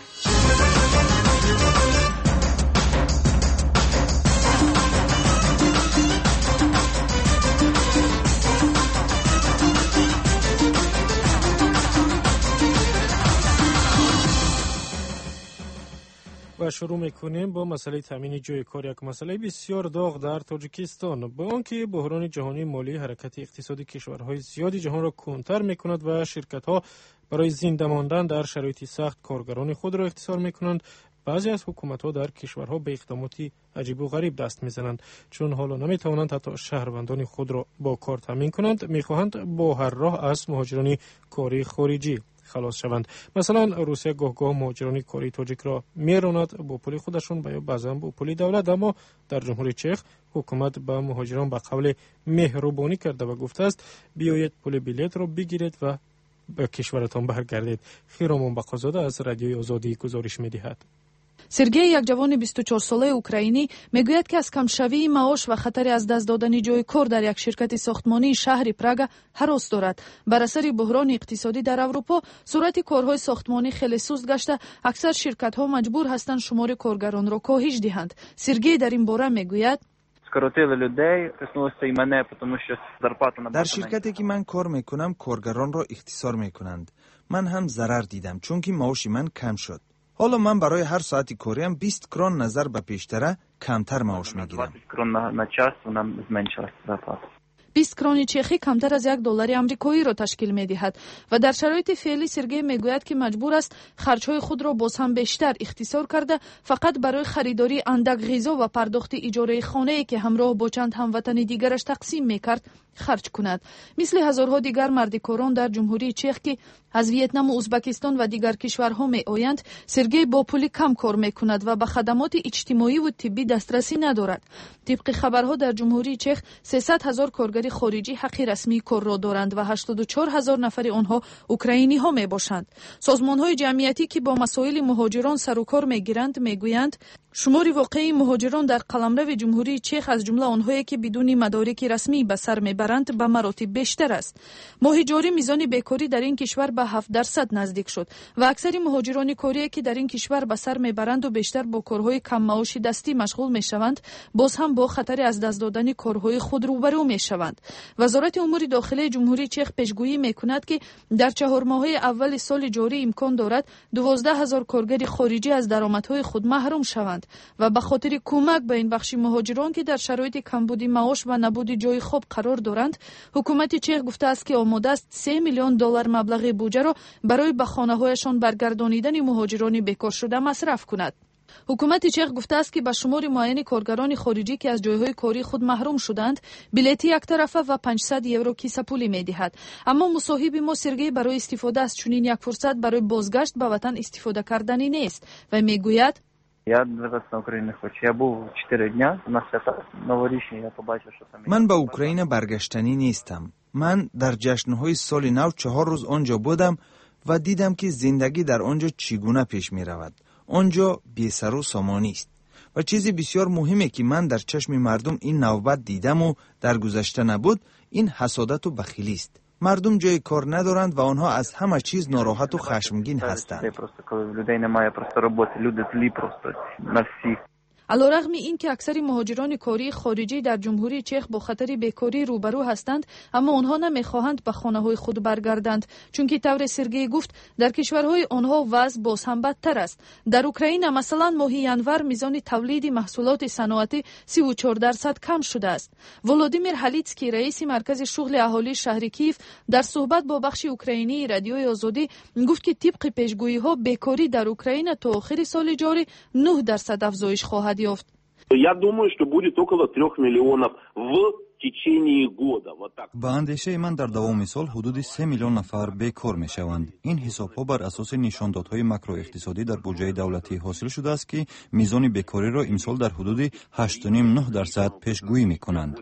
و شروع میکنیم با مسئله تامین جای کار، یک مسئله بسیار داغ در تاجیکستان. با آنکه بحران جهانی مالی حرکت اقتصادی کشورهای زیادی جهان را کنتر میکند و شرکت‌ها برای زنده ماندن در شرایط سخت کارگران خود را اختصار میکنند، بعضی از حکومت‌ها در کشورها به اقداماتی عجیب و غریب دست میزنند، چون حالا نمیتوانند حتی شهروندان خود را با کار تامین کنند، میخواهند با هر راه از مهاجران کاری خارجی خلاص شوند. مثلا روسیه گاه گاه مهاجران کاری تاجیک را میراند با پول خودشون و یا بعضا با پول دولت، اما در جمهوری چک حکومت به مهاجران به قول مهربانی کرده و گفته است بیایید پول بلیط را بگیرید و به کشورتان برگردید. خیرامون بقازاده از رادیوی آزادی گزارش میدهد. سергей, як ҷавони бисту чор солаи украинӣ, мегӯяд, ки аз камшавии маош ва хатаре аз даст додани ҷои кор дар як ширкати сохтмонии шаҳри Прага ҳарос дорад. бар асари буҳрони иқтисодӣ дар Аврупо суръати корҳои сохтмонӣ хеле суст гашта, аксар ширкатҳо маҷбур ҳастанд шумори коргаронро коҳиш диҳанд. Сергей дар ин бора мегӯяд: дар ширкате ки ман кор мекунам коргаронро ихтисор мекунанд. ман ҳам зарар дидам, чунки маоши ман кам шуд. حالا من برای هر ساعتی کاریم بیست کرون نظر به پیشتره کمتر معاش میگیرم. بیست крони чехӣ камтар аз як доллари амрикоиро ташкил медиҳад ва дар шароити феълӣ Сергей мегӯяд, ки маҷбур аст харҷҳои худро боз ҳам бештар ихтисор карда фақат барои харидории андак ғизо ва пардохти иҷораи хонае, ки ҳамроҳ бо чанд ҳамватани дигараш тақсим мекард, харҷ кунад. мисли ҳазорҳо дигар мардикорон дар ҷумҳурии чех, ки аз Вьетнаму Узбекистон ва дигар кишварҳо меоянд, Сергей бо пули кам кор мекунад ва ба хадамоти иҷтимоиву тиббӣ дастрасӣ надорад. тибқи хабарҳо дар ҷумҳурии чех сесад ҳазор коргари хориҷӣ ҳаққи расмии корро доранд ва ҳаштоду чор ҳазор нафари онҳо украиниҳо мебошанд. созмонҳои ҷамъиятӣ, ки бо масоили муҳоҷирон сару кор мегиранд, мегӯянд шумори воқеии муҳоҷирон дар қаламрави ҷумҳурии чех аз ҷумла онҳое, ки бидуни мадорики расмӣ ба сар мебаранд, ба маротиб бештар аст. моҳи ҷорӣ мизони бекорӣ дар ин кишвар ба ҳафт дарсад наздик шуд ва аксари муҳоҷирони корие, ки дар ин кишвар ба сар мебаранду бештар бо корҳои каммаоши дастӣ машғул мешаванд, боз ҳам бо хатаре аз даст додани корҳои худ рӯбарӯ мешаванд. вазорати умури дохилаи ҷумҳурии чех пешгӯӣ мекунад, ки дар чаҳормоҳҳои аввали соли ҷорӣ имкон дорад дувоздаҳ ҳазор коргари хориҷӣ аз даромадҳои худ маҳрум шаванд ва ба хотири кӯмак ба ин бахши муҳоҷирон, ки дар шароити камбуди маош ва набуди ҷои хоб қарор доранд, ҳукумати чех гуфтааст, ки омодааст се миллион доллар маблағи буҷаро барои ба хонаҳояшон баргардонидани муҳоҷирони бекоршуда масраф кунад. ҳукумати чех гуфтааст, ки ба шумори муайяни коргарони хориҷӣ, ки аз ҷойҳои кори худ маҳрум шуданд, билети яктарафа ва панҷсад евро кисапулӣ медиҳад. аммо мусоҳиби мо Сергей барои истифода аз чунин як фурсат барои бозгашт ба ватан истифода карданӣ нест ва мегӯяд: من به اوکراین برگشتنی نیستم. من در جشن‌های سال نو چهار روز آنجا بودم و دیدم که زندگی در آنجا چگونه پیش می رود. آنجا بی سر و سامانی است. و چیزی بسیار مهمه که من در چشم مردم این نوبت دیدم و در گذشته نبود، این حسادت و بخیلی است. مردم جای کار ندارند و آنها از همه چیز ناراحت و خشمگین هستند. علیرغم این که اکثر مهاجران کاری خارجی در جمهوری چک با خطر بیکاری روبرو هستند، اما آنها نمیخواهند به خانه‌های خود برگردند، چون که طور سرگی گفت در کشورهای آنها وضع باز هم بدتر است. در اوکراین مثلا ماه ینور میزان تولید محصولات صنعتی سی و چهار درصد کم شده است. ولادیمیر هالیتسکی رئیس مرکز شغل اهالی شهر کیف در صحبت با بخش اوکراینی رادیوی آزادی گفت که طبق پیشگویی‌ها بیکاری در اوکراین تا آخر سال جاری نه درصد افزایش خواهد یافت. Я думаю, что будет около трех миллионов в течение года. Вот так. ба андешаи ман дар давоми сол ҳудуди се миллион нафар бекор мешаванд. ин ҳисобҳо бар асоси нишондодҳои макроиқтисодӣ дар буҷаи давлатӣ ҳосил шудааст ки мизони бекориро имсол дар ҳудуди ҳашт дашум нӯҳ дарсад пешгӯӣ мекунанд.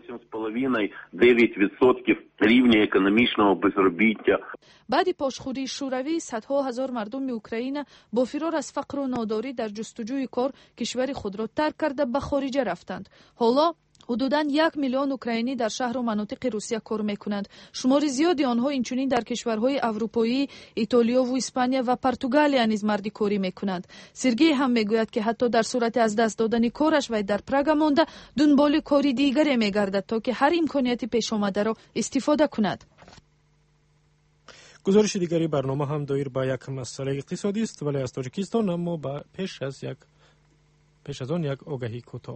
баъди пошхӯрии шӯравӣ садҳо ҳазор мардуми украина бо фирор аз фақру нодорӣ дар ҷустуҷӯи кор кишвари худро тарк карда ба хориҷа рафтанд. ҳоло ҳудудан як миллион украинӣ дар шаҳру манотиқи русия кор мекунанд. шумори зиёди онҳо инчунин дар кишварҳои аврупоӣ, итолиёву испания ва португалия низ мардӣ корӣ мекунанд. сергей ҳам мегӯяд ки ҳатто дар сурати аз даст додани кораш вай дар прага монда дунболи кори дигаре мегардад то ки ҳар имконияти пешомадаро истифода кунад. гузориши дигари барнома ҳам доир ба як масъалаи иқтисодист, вале аз тоҷикистон, аммо ба пеш аз як пеш аз он як огаҳӣ кӯтоҳ.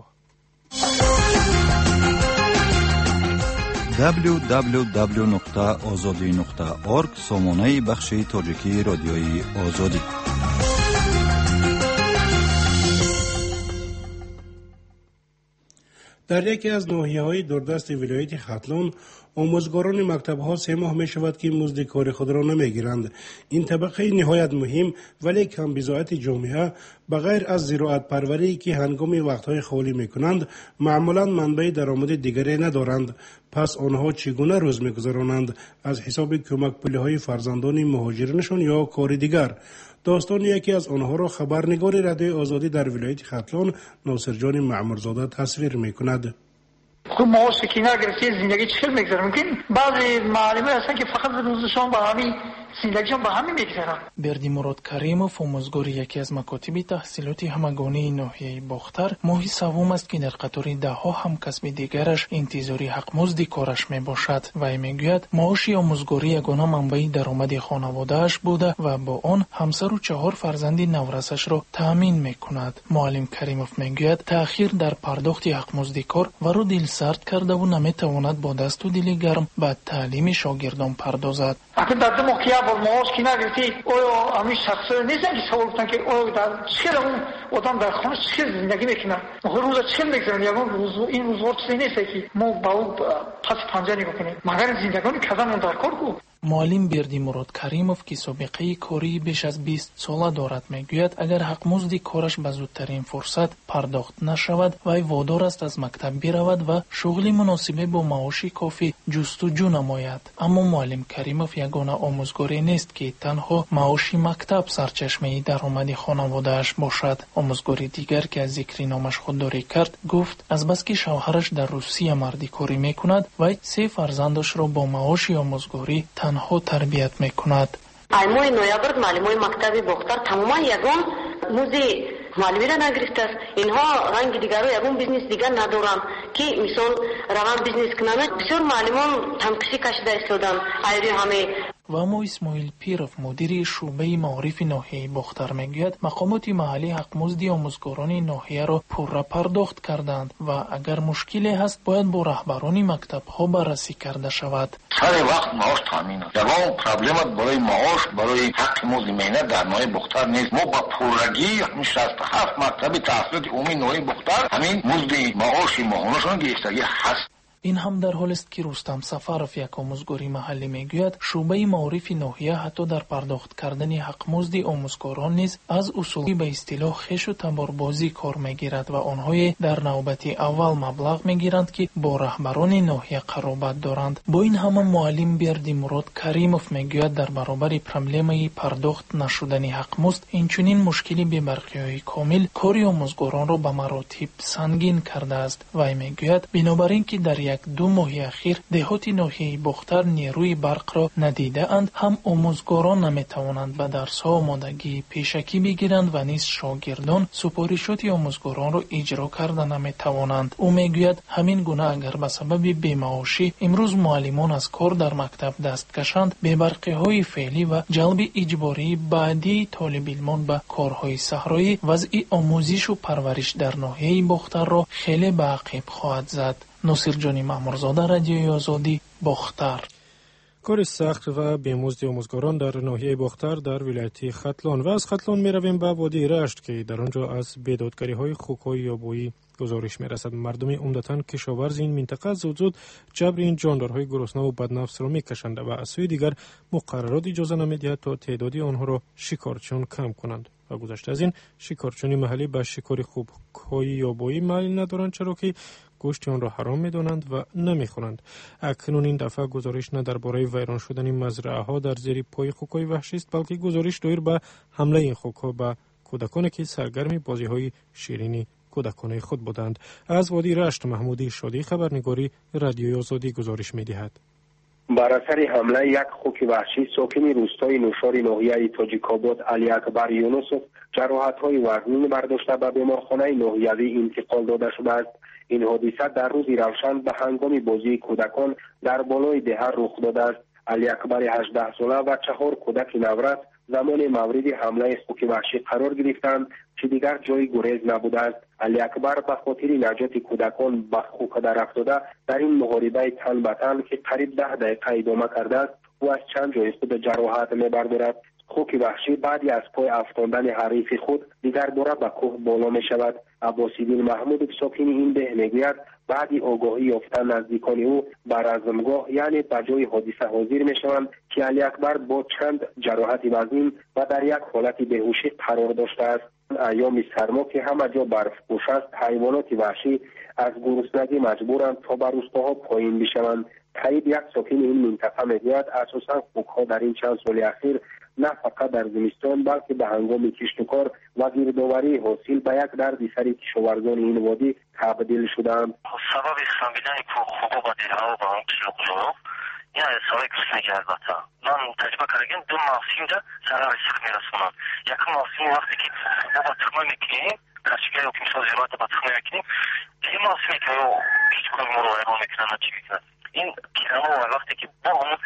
дабл ю дабл ю дабл ю нуқта озодӣ нуқта орг сомонаи бахши тоҷикии родиои озодӣ. дар яке аз ноҳияҳои дурдасти вилояти хатлон омӯзгорони мактабҳо се моҳ мешавад ки музди кори худро намегиранд. ин табақаи ниҳоят муҳим вале камбизоати ҷомеа ба ғайр аз зироатпарварие ки ҳангоми вақтҳои холӣ мекунанд маъмулан манбаи даромади дигаре надоранд. пас онҳо чӣ гуна рӯз мегузаронанд? аз ҳисоби кӯмакпулиҳои фарзандони муҳоҷиринашон ё кори дигар? достони яке аз онҳоро хабарнигори радиои озодӣ дар вилояти хатлон носирҷони маъмурзода тасвир мекунад. خب معاشه که نگرفته زندگی چه میگذره ممکن بعضی معلمه هستن که فقط روزشون با همین زندگیشون با همین میگذره. бердимурод каримов омӯзгори яке аз макотиби таҳсилоти ҳамагонии ноҳияи бохтар моҳи саввум аст ки дар қатори даҳҳо ҳамкасби дигараш интизори ҳақмузди кораш мебошад. вай мегӯяд маоши омӯзгорӣ ягона манбаи даромади хонаводааш буда ва бо он ҳамсару чаҳор фарзанди наврасашро таъмин мекунад. муаллим каримов мегӯяд таъхир дар пардохти ҳақмузди кор варо дилсард кардаву наметавонад бо дасту дили гарм ба таълими шогирдон пардозад. با معاش که نگرفتی آیا همین شخصا نیستن که سوال کنن که آیا در چرا اون آدم در خانه چه زندگی میکنه روز چه میگذرن یگان روز این روزوار چیزی نیست که ما با او پس پنجه نگاه کنیم مگر زندگانی کردن اون در کار کو. муаллим бердимурод каримов ки собиқаи кории беш аз бист сола дорад мегӯяд агар ҳақмузди кораш ба зудтарин фурсат пардохт нашавад вай водор аст аз мактаб биравад ва шуғли муносибе бо маоши кофӣ ҷустуҷӯ намояд. аммо муаллим каримов ягона омӯзгоре нест ки танҳо маоши мактаб сарчашмаи даромади хонаводааш бошад. омӯзгори дигар ки аз зикри номаш худдорӣ кард гуфт азбаски шавҳараш дар русия мардикорӣ мекунад вай се фарзандашро бо маоши омӯзгорӣ танҳо тарбият мекунад. аймои ноябр маълимои мактаби бохтар тамоман ягон музи маълимиро нагирифтааст. инҳо ранги дигаро ягон бизнес дигар надоранд ки мисол раванд бизнес кунанд. бисёр маълимон танқишӣ кашида истоданд айри ҳаме. ва аммо исмоил пиров мудири шӯъбаи маорифи ноҳияи бохтар мегӯяд мақомоти маҳаллӣ ҳақмузди омӯзгорони ноҳияро пурра пардохт карданд ва агар мушкиле ҳаст бояд бо раҳбарони мактабҳо баррасӣ карда шавад. сари вақт маош таъмин аст. ягон проблемат барои маош барои ҳаққи музди меҳнат дар ноҳияи бохтар нест. мо ба пуррагӣ шасту ҳафт мактаби таҳсилоти умумии ноҳияи бохтар ҳамин музди маоши моҳонашон гирифтагӣ ҳаст. ин ҳам дар ҳолест ки рустам сафаров як омӯзгори маҳаллӣ мегӯяд шӯъбаи маорифи ноҳия ҳатто дар пардохт кардани ҳақмузди омӯзгорон низ аз усулҳои ба истилоҳ хешу таборбозӣ кор мегирад ва онҳое дар навбати аввал маблағ мегиранд ки бо раҳбарони ноҳия қаробат доранд. бо ин ҳама муаллим бердимурод каримов мегӯяд дар баробари проблемаи пардохт нашудани ҳақмузд инчунин мушкили бебарқиёи комил кори омӯзгоронро ба маротиб сангин кардааст. вай мегӯяд бинобар ин ки дар як ду моҳи ахир деҳоти ноҳияи бохтар нерӯи барқро надидаанд ҳам омӯзгорон наметавонанд ба дарсҳо омодагии пешакӣ бигиранд ва низ шогирдон супоришоти омӯзгоронро иҷро карда наметавонанд. ӯ мегӯяд ҳамин гуна агар ба сабаби бемаошӣ имрӯз муаллимон аз кор дар мактаб даст кашанд бебарқиҳои феълӣ ва ҷалби иҷбории баъдии толибилмон ба корҳои саҳроӣ вазъи омӯзишу парвариш дар ноҳияи бохтарро хеле ба ақиб хоҳад зад. носирҷони маъмурзода, радиои озодӣ, бохтар. кори сахт ва бемузди омӯзгорон дар ноҳияи бохтар дар вилояти хатлон ва аз хатлон меравем ба водии рашт ки дар онҷо аз бедодгариҳои хукҳои ёбоӣ گزارش می‌رسد مردم عمدتاً کشاورز این منطقه زود زود جبر این جاندارهای گرسنه و بدنفس را می‌کشند و از سوی دیگر مقررات اجازه نمی‌دهد تا تعداد آنها را شکارچیان کم کنند. و گذشته از این شکارچیان محلی به شکار خوک‌های یابایی میل ندارند چرا که گوشت آن را حرام می‌دانند و نمی‌خورند. اکنون این دفعه گزارش نه درباره ویران شدن مزرعه‌ها در زیر پای خوک‌های وحشی است بلکه گزارش دایر به حمله این خوک‌ها به کودکانی که سرگرم بازی‌های شیرینی کودکانه خود بودند. از وادی رشت محمودی شادی خبرنگاری رادیوی آزادی گزارش می‌دهد. بر اثر حمله یک خوک وحشی ساکن روستای نوشار ناحیه تاجیک‌آباد علی اکبر یونسوف جراحت‌های وزنی برداشته به بیمارخانه ناحیوی انتقال داده شده است. این حادثه در روزی روشن به هنگام بازی کودکان در بالای ده رخ داده است. علی اکبر هجده ساله و چهار کودک نورس زمان مورد حمله خوک وحشی قرار گرفتند که دیگر جای گریز نبوده است. علی اکبر به خاطر نجات کودکان به خوک در افتاده در این محاربه تن به تن که قریب ده دقیقه ادامه کرده است و از چند جای خود جراحت می‌بردارد. خوک وحشی بعدی از پای افتاندن حریف خود دیگر دوره به کوه بالا می شود. عباسیدین محمود ساکن این ده میگوید بعدی آگاهی یافتن نزدیکان او به رزمگاه یعنی به جای حادثه حاضر می شوند که علی اکبر با چند جراحت وزین و در یک حالت بیهوشی قرار داشته است. ایام سرما که همه جا برف پوش است حیوانات وحشی از گرسنگی مجبورند تا به روستاها پایین بشوند. طیب یک ساکن این منطقه میگوید اساسا خوک‌ها در این چند سال اخیر نه فقط در زمستان بلکه به هنگام کشت و کار و گردآوری حاصل به یک دردسر کشاورزان این وادی تبدیل شدند. سبب خمیدن خوک‌ها و دیرها و اون کشلوقلو این حسابی گرسنگی البته من تجربه کردم دو موسم ده ضرر سخت میرسونن. یک موسم وقتی که ما با تخمه میکنیم کشکای و کمشا زیرات با تخمه میکنیم این موسمی که هیچ کنم ما رو ایران میکنن چی میکنن این کیرانو وقتی که با اون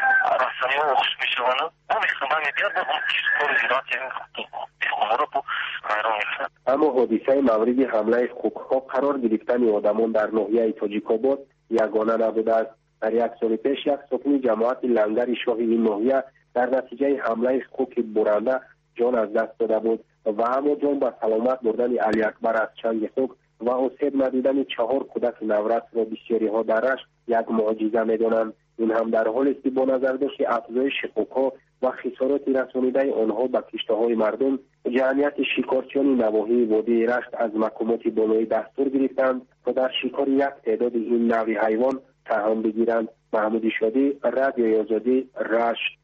رسانی ها خوش میشوانه با میخوام میبید با اون کشکار زیرات ما رو با ایران میکنن. اما حادثه مورد حمله خوک‌ها قرار گرفتن آدمان در ناحیه تاجیک‌آباد یگانه نبوده است. در یک سال پیش یک ساکن جماعت لنگر شاه این ناحیه در نتیجه حمله خوک برنده جان از دست داده بود و اما جان به سلامت بردن علی اکبر از چنگ خوک و آسیب ندیدن چهار کودک نورس را بسیاری ها در رشت یک معجزه میدانند. این هم در حالی است که با نظر داشت افزایش خوک‌ها و خسارات رسانیده آنها به کشته‌های مردم جمعیت شکارچیان نواحی وادی رشت از مقامات بالایی دستور گرفتند تا در شکار یک تعداد این نوع حیوان سهم بگیرند. محمود شادی رادیوی آزادی رشت.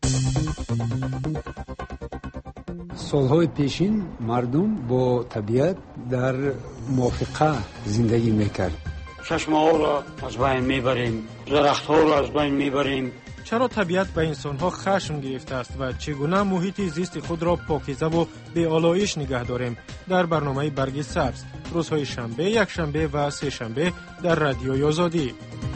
سالهای پیشین مردم با طبیعت در موافقه زندگی میکرد. چشمه ها را از بین میبریم، درخت ها را از بین میبریم. چرا طبیعت به انسانها خشم گرفته است و چگونه محیط زیست خود را پاکیزه و به آلایش نگه داریم؟ در برنامه برگ سبز روزهای شنبه، یک شنبه و سه شنبه در رادیوی آزادی.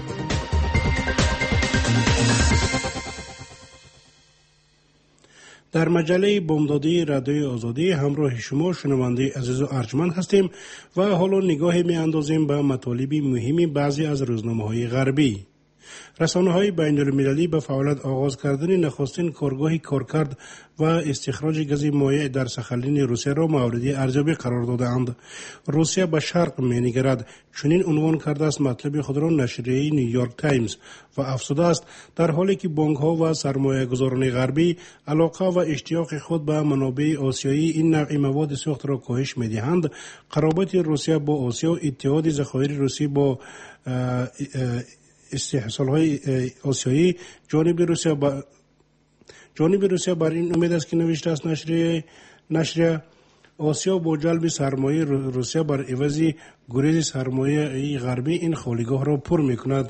در مجله بامدادی رادیوی آزادی همراه شما شنونده عزیز و ارجمند هستیم و حالا نگاهی می اندازیم به مطالب مهمی بعضی از روزنامه‌های غربی. رسانه‌های بین‌المللی به فعالیت آغاز کردن نخستین کارگاه کارکرد و استخراج گاز مایع در ساحلین روسیه را مورد ارزیابی قرار داده‌اند. روسیه به شرق می‌نگرد، چنین عنوان کرده است مطلب خود را نشریه نیویورک تایمز و افزوده است در حالی که بانک‌ها و سرمایه‌گذاران غربی علاقه و اشتیاق خود به منابع آسیایی این نوع مواد سوخت را کاهش می‌دهند، قرابت روسیه با آسیا و اتحاد ذخایر روسی با استحصال‌های آسیایی جانب روسیه با جانب روسیه بر این امید است که نوشته است نشریه نشریه آسیا با جلب سرمایه روسیه بر عوض گریز سرمایه غربی این خالیگاه را پر می‌کند.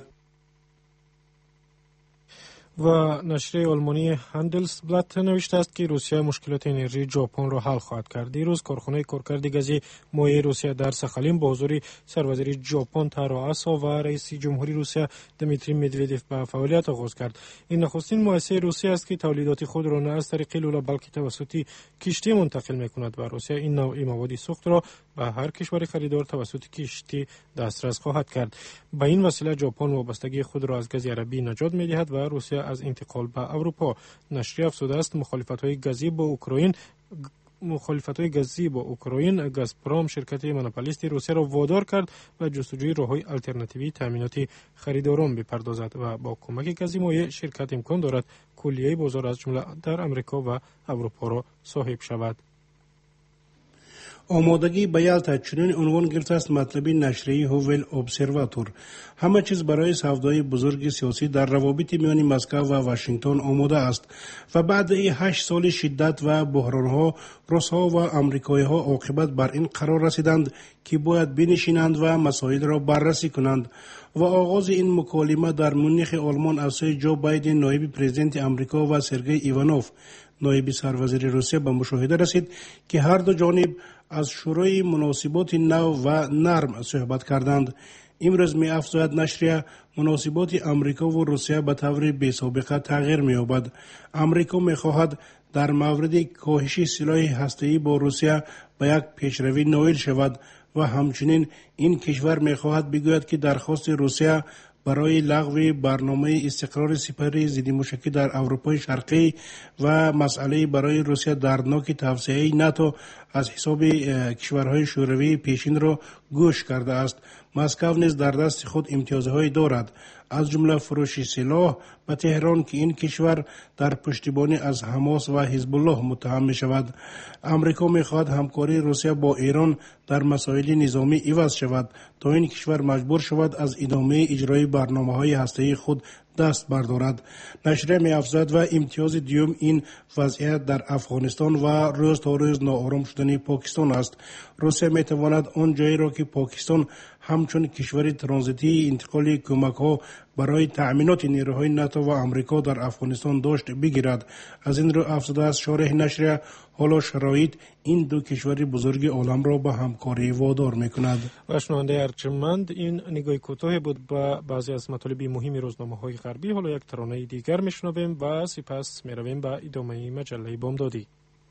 و نشریه آلمانی هندلسبلت نوشته است که روسیه مشکلات انرژی ژاپن را حل خواهد کرد. دیروز کارخانه کارکرد گاز مایع روسیه در ساخالین با حضور سروزیر ژاپن تارو آسا و رئیس جمهوری روسیه دمیتری مدودوف به فعالیت آغاز کرد. این نخستین مؤسسه روسیه است که تولیدات خود را نه از طریق لوله بلکه توسط کشتی منتقل می‌کند و روسیه این نوع مواد سوخت را به هر کشور خریدار توسط کشتی دسترس خواهد کرد. با این وسیله ژاپن وابستگی خود را از گاز عربی نجات می‌دهد و روسیه از انتقال به اروپا. نشریه افزوده است مخالفت‌های گازی با اوکراین مخالفت‌های گازی با اوکراین، گازپروم شرکت مونوپولیست روسیه را وادار کرد و جستجوی راه‌های آلترناتیوی تامینات خریداران بپردازد و با کمک گازی مایع شرکت امکان دارد کلیه بازار از جمله در امریکا و اروپا را صاحب شود. آمادگی به یالتا چنین عنوان گرفته است مطلبی نشریه هوول ابزرواتور. همه چیز برای سودای بزرگ سیاسی در روابط میان مسکو و واشنگتن آماده است و بعد ای هشت سال شدت و بحرانها روس‌ها و آمریکایی‌ها عاقبت بر این قرار رسیدند که باید بنشینند و مسائل را بررسی کنند و آغاز این مکالمه در مونیخ آلمان از سوی جو بایدن نایب پرزیدنت آمریکا و سرگئی ایوانوف نایب سروزیر روسیه به مشاهده رسید که هر دو جانب از شروع مناسبات نو و نرم صحبت کردند. امروز می افزاید نشریه مناسبات آمریکا و روسیه به طور بی سابقه تغییر می یابد. آمریکا می خواهد در مورد کاهش سلاح هسته‌ای با روسیه به یک پیشروی نائل شود و همچنین این کشور می خواهد بگوید که درخواست روسیه برای لغو برنامه استقرار سپری ضد موشکی در اروپای شرقی و مسئله برای روسیه دردناک توسعه ناتو از حساب کشورهای شوروی پیشین را گوش کرده است. مسکو نیز در دست خود امتیازهای دارد، از جمله فروش سلاح به تهران که این کشور در پشتیبانی از حماس و حزب الله متهم می شود. امریکا می خواهد همکاری روسیه با ایران در مسائل نظامی عوض شود تا این کشور مجبور شود از ادامه اجرای برنامه‌های هسته‌ای خود دست بردارد. نشریه می افزاید و امتیاز دیوم این وضعیت در افغانستان و روز تا روز ناآرام شدن پاکستان است. روسیه می تواند آن جایی را که پاکستان همچون کشور ترانزیتی انتقال کمک ها برای تأمینات نیروهای ناتو و آمریکا در افغانستان داشت بگیرد. از این رو افزوده است شارح نشریه حالا شرایط این دو کشور بزرگ عالم را به همکاری وادار می‌کند. و شنونده ارجمند، این نگاه کوتاه بود به بعضی از مطالب مهم روزنامه‌های غربی. حالا یک ترانه دیگر میشنویم و سپس میرویم به ادامه مجله بامدادی.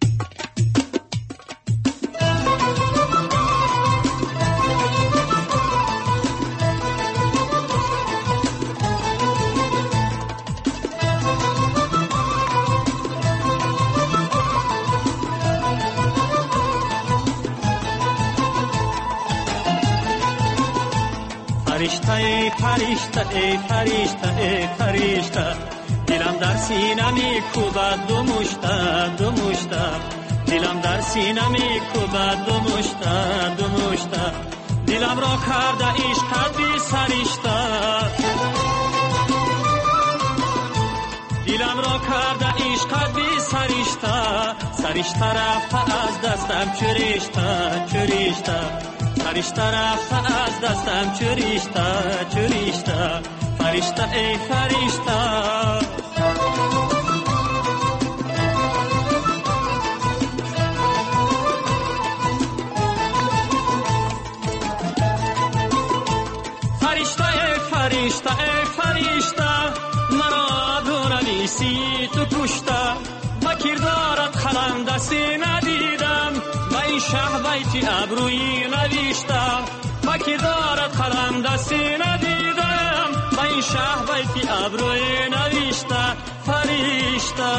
فرشته ای فرشته ای فرشته ای فرشته دلم در سینه می کوبد دو مشته دو مشته دلم در سینه می کوبد دو مشته دو مشته دلم را کرده عشقت بی سرشته دلم را کرده عشقت بی سرشته سرشته رفته از دستم چریشته چریشته فرشته رفته از دستم چریشته چریشته فرشته ای فرشته فرشته ای فرشته ای فرشته مرا دونمیسی تو کشته با کردارت خلم دستی ندیدم با این شه بیتی ابرویی نوشتم با کردارت خلم دستی ندیدم با این شه بیتی ابرویی نوشته فرشته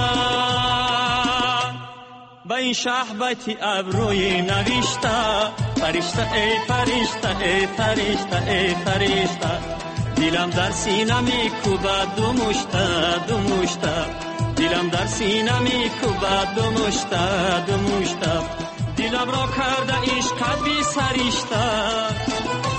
با این شه بیتی ابرویی نوشته فرشته ای فرشته ای فرشته ای فرشته دلم در سینه می کوبد دو مشته دو مشته دلم در سینه می کوبد دو مشته دو مشته دلم را کرده عشقت بی سرشته.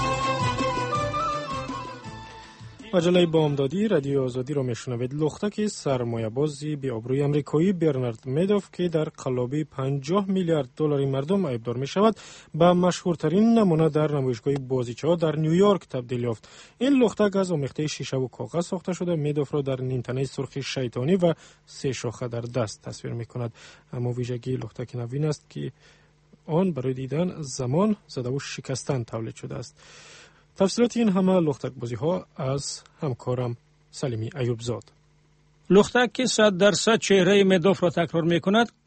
مجله بامدادی رادیو آزادی را میشنوید. لختک سرمایه بازی بی آبروی امریکایی برنارد مدوف که در قلابی پنجاه میلیارد دلار مردم ایبدار می شود به مشهورترین نمونه در نمایشگاه بازیچه ها در نیویورک تبدیل یافت. این لختک از آمیخته شیشه و کاغذ ساخته شده. مدوف را در نینتنه سرخ شیطانی و سه شاخه در دست تصویر می کند. اما ویژگی لختک نوین است که آن برای دیدن زمان زده و شکستن تولید شده است. تفصیلات این همه لختک بازی ها از همکارم سلیمی ایوب زاد. لختک که صد درصد چهره مدوف را تکرار می کند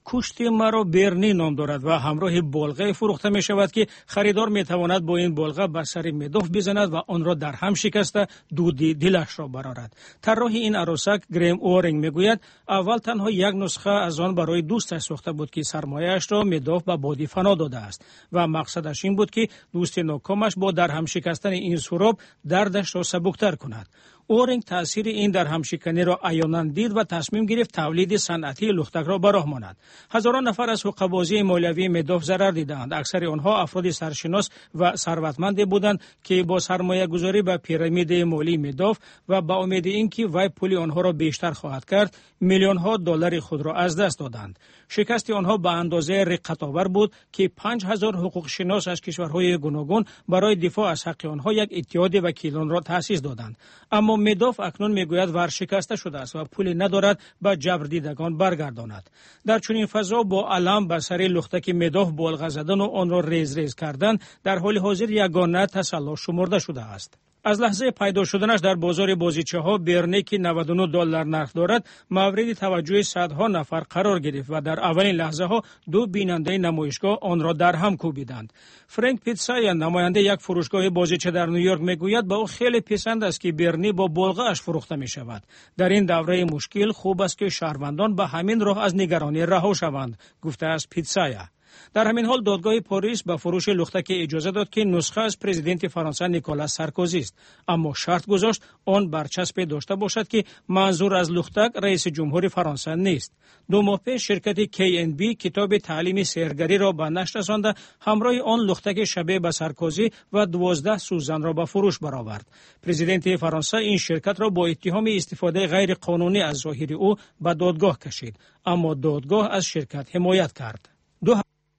کشتی مرا برنی نام دارد و همراه بلغه فروخته می شود که خریدار می تواند با این بلغه بر سر مداف بزند و آن را در هم شکسته دودی دلش را برآورد. طراح این عروسک گریم اورینگ میگوید اول تنها یک نسخه از آن برای دوستش ساخته بود که سرمایه‌اش را مداف به بادی فنا داده است و مقصدش این بود که دوست ناکامش با در هم شکستن این سراب دردش را سبکتر کند. اورینگ تاثیر این در همشکنی را عیانا دید و تصمیم گرفت تولید صنعتی لختک را به راه ماند. هزاران نفر از حقه‌بازی مالیوی مداف ضرر دیدند. اکثر آنها افراد سرشناس و ثروتمند بودند که با سرمایه گذاری به پیرامید مالی مداف و با امید اینکه وی پول آنها را بیشتر خواهد کرد، میلیون ها دلار خود را از دست دادند. شکست آنها به اندازه رقت‌آور بود که پنج هزار حقوق شناس از کشورهای گوناگون برای دفاع از حق آنها یک اتحاد وکیلان را تأسیس دادند. اما مداف اکنون میگوید ورشکسته شده است و پول ندارد به جبر دیدگان برگرداند. در چنین فضا با علم بر سر لختک مداف بلغه زدن و آن را ریز ریز کردن در حال حاضر یگانه تسلح شمرده شده است. از لحظه پیدا شدنش در بازار بازیچه ها برنی که نود و نه دلار نرخ دارد مورد توجه صدها نفر قرار گرفت و در اولین لحظه ها دو بیننده نمایشگاه آن را در هم کوبیدند. فرانک پیتسایا نماینده یک فروشگاه بازیچه در نیویورک میگوید با او خیلی پسند است که برنی با بلغه اش فروخته می شود. در این دوره مشکل خوب است که شهروندان به همین راه از نگرانی رها شوند، گفته است پیتسایا. در همین حال دادگاه پاریس به فروش لختک اجازه داد که نسخه از پرزیدنت فرانسه نیکولاس سارکوزی است، اما شرط گذاشت آن برچسب داشته باشد که منظور از لختک رئیس جمهور فرانسه نیست. دو ماه پیش شرکت کی ان بی کتاب تعلیم سحرگری را به نشر رسانده، همراه آن لختک شبیه به سارکوزی و دوازده سوزن را به فروش برآورد. پرزیدنت فرانسه این شرکت را با اتهام استفاده غیر قانونی از ظاهر او به دادگاه کشید، اما دادگاه از شرکت حمایت کرد. دو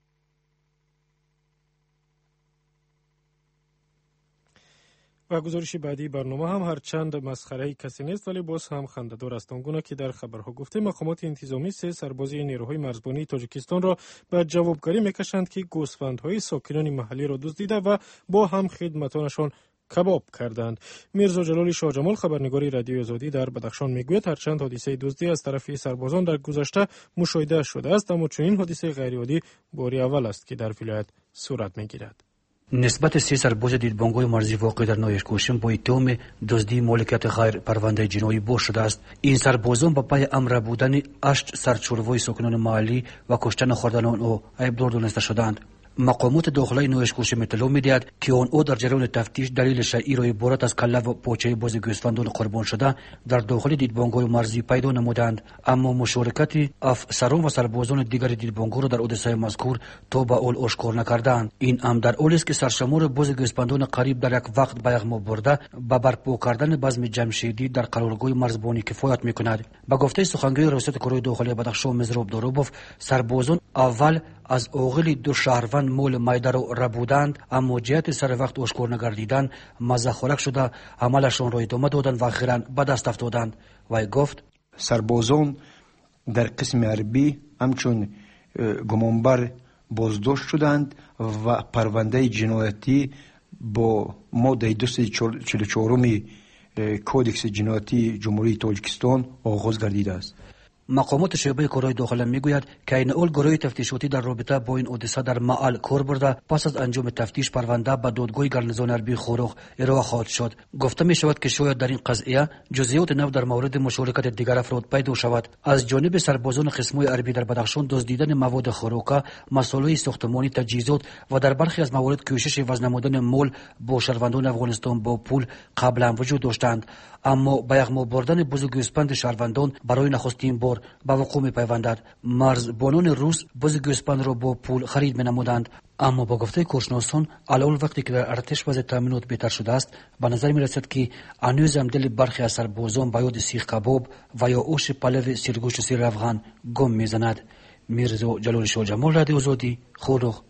و گزارش بعدی برنامه هم هرچند مسخره کسی نیست ولی باز هم خنده‌دار است. آنگونه که در خبرها گفته مقامات انتظامی سه سربازی نیروهای مرزبانی تاجیکستان را به جوابگویی میکشند که گوسفندهای ساکنان محلی را دزدیده و با هم خدمتانشان کباب کردند. میرزا جلال شاه جمال خبرنگار رادیو آزادی در بدخشان میگوید هرچند حادثه دزدی از طرف سربازان در گذشته مشاهده شده است، اما چنین حادثه غیرعادی باری اول است که در ولایت صورت میگیرد. نسبت سه سرباز دیدبانگوی مرزی واقع در نایش کوشم با اتهام دزدی مالکیت غیر پرونده جنایی برد شده است. این سربازان با پای امر بودن اشت سرچوروی ساکنان محلی و کشتن خوردن آنها عیبدار دانسته شدند. مقامات داخلی نویش کوشم اطلاع می‌دهد که آنها در جریان تفتیش دلیل شیعی را عبارت از کله و پاچه باز گوسفندان قربان شده در داخل دیدبانگاه مرزی پیدا نمودند، اما مشارکت افسران و سربازان دیگر دیدبانگاه را در حادثه مذکور تا به حال آشکار نکردند. این هم در حالی است که سرشمار باز گوسفندان قریب در یک وقت به یغما برده به برپا کردن بزم جمشیدی در قرارگاه مرزبانی کفایت می‌کند. به گفته سخنگوی ریاست کارهای داخلی بدخشان مزراب داروبوف، سربازان اول از اوغل دو شهروند مول مایده را ربودند، اما جهت سر وقت آشکار نگردیدن مزه خورک شده عملشان را ادامه دادند و اخیراً به دست افتادند. وی گفت سربازان در قسم غربی همچون گمانبر بازداشت شدند و پرونده جنایتی با ماده دویست و چهل و چهار کودکس جنایتی جمهوری تاجیکستان آغاز گردیده است. مقامات شعبه کارهای داخله میگوید که این اول گروه تفتیشاتی در رابطه با این حادثه در معل کار برده، پس از انجام تفتیش پرونده به دادگاه گرنزان حربی خوروغ ارائه خواهد شد. گفته می شود که شاید در این قضیه جزئیات نو در مورد مشارکت دیگر افراد پیدا شود. از جانب سربازان قسم‌های حربی در بدخشان دزدیدن مواد خوراکه، مسائل ساختمانی، تجهیزات و در برخی از موارد کوشش عوض نمودن مال با شهروندان افغانستان با پول قبلا وجود داشتند، اما با یغما بردن بزرگ گوسفند شهروندان برای نخستین بار به وقوع می‌پیوندد. مرزبانان روس بزرگ گوسفند را با پول خرید می‌نمودند، اما با گفته کارشناسان الان وقتی که در ارتش وضع تامینات بهتر شده است، به نظر می‌رسد که هنوز هم دل برخی از سربازان به یاد سیخ کباب و یا آش پلو سیرگوشت سیر افغان گم می‌زند. میرزا جلال شاه جمال، رادیو آزادی، خوروغ.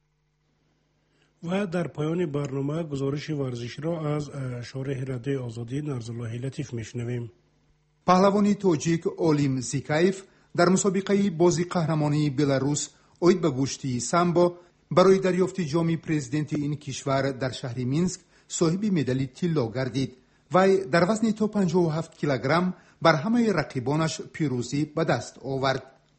و در پایان برنامه گزارش ورزشی را از شارح رادیو آزادی نرزالله لطیف میشنویم. پهلوانی تاجیک اولیم زیکایف در مسابقه بازی قهرمانی بلاروس اوید به گوشتی سامبو برای دریافت جام پرزیدنت این کشور در شهر مینسک صاحب مدال طلا گردید. وی در وزن تا پنجاه و هفت کیلوگرم بر همه رقیبانش پیروزی به دست آورد.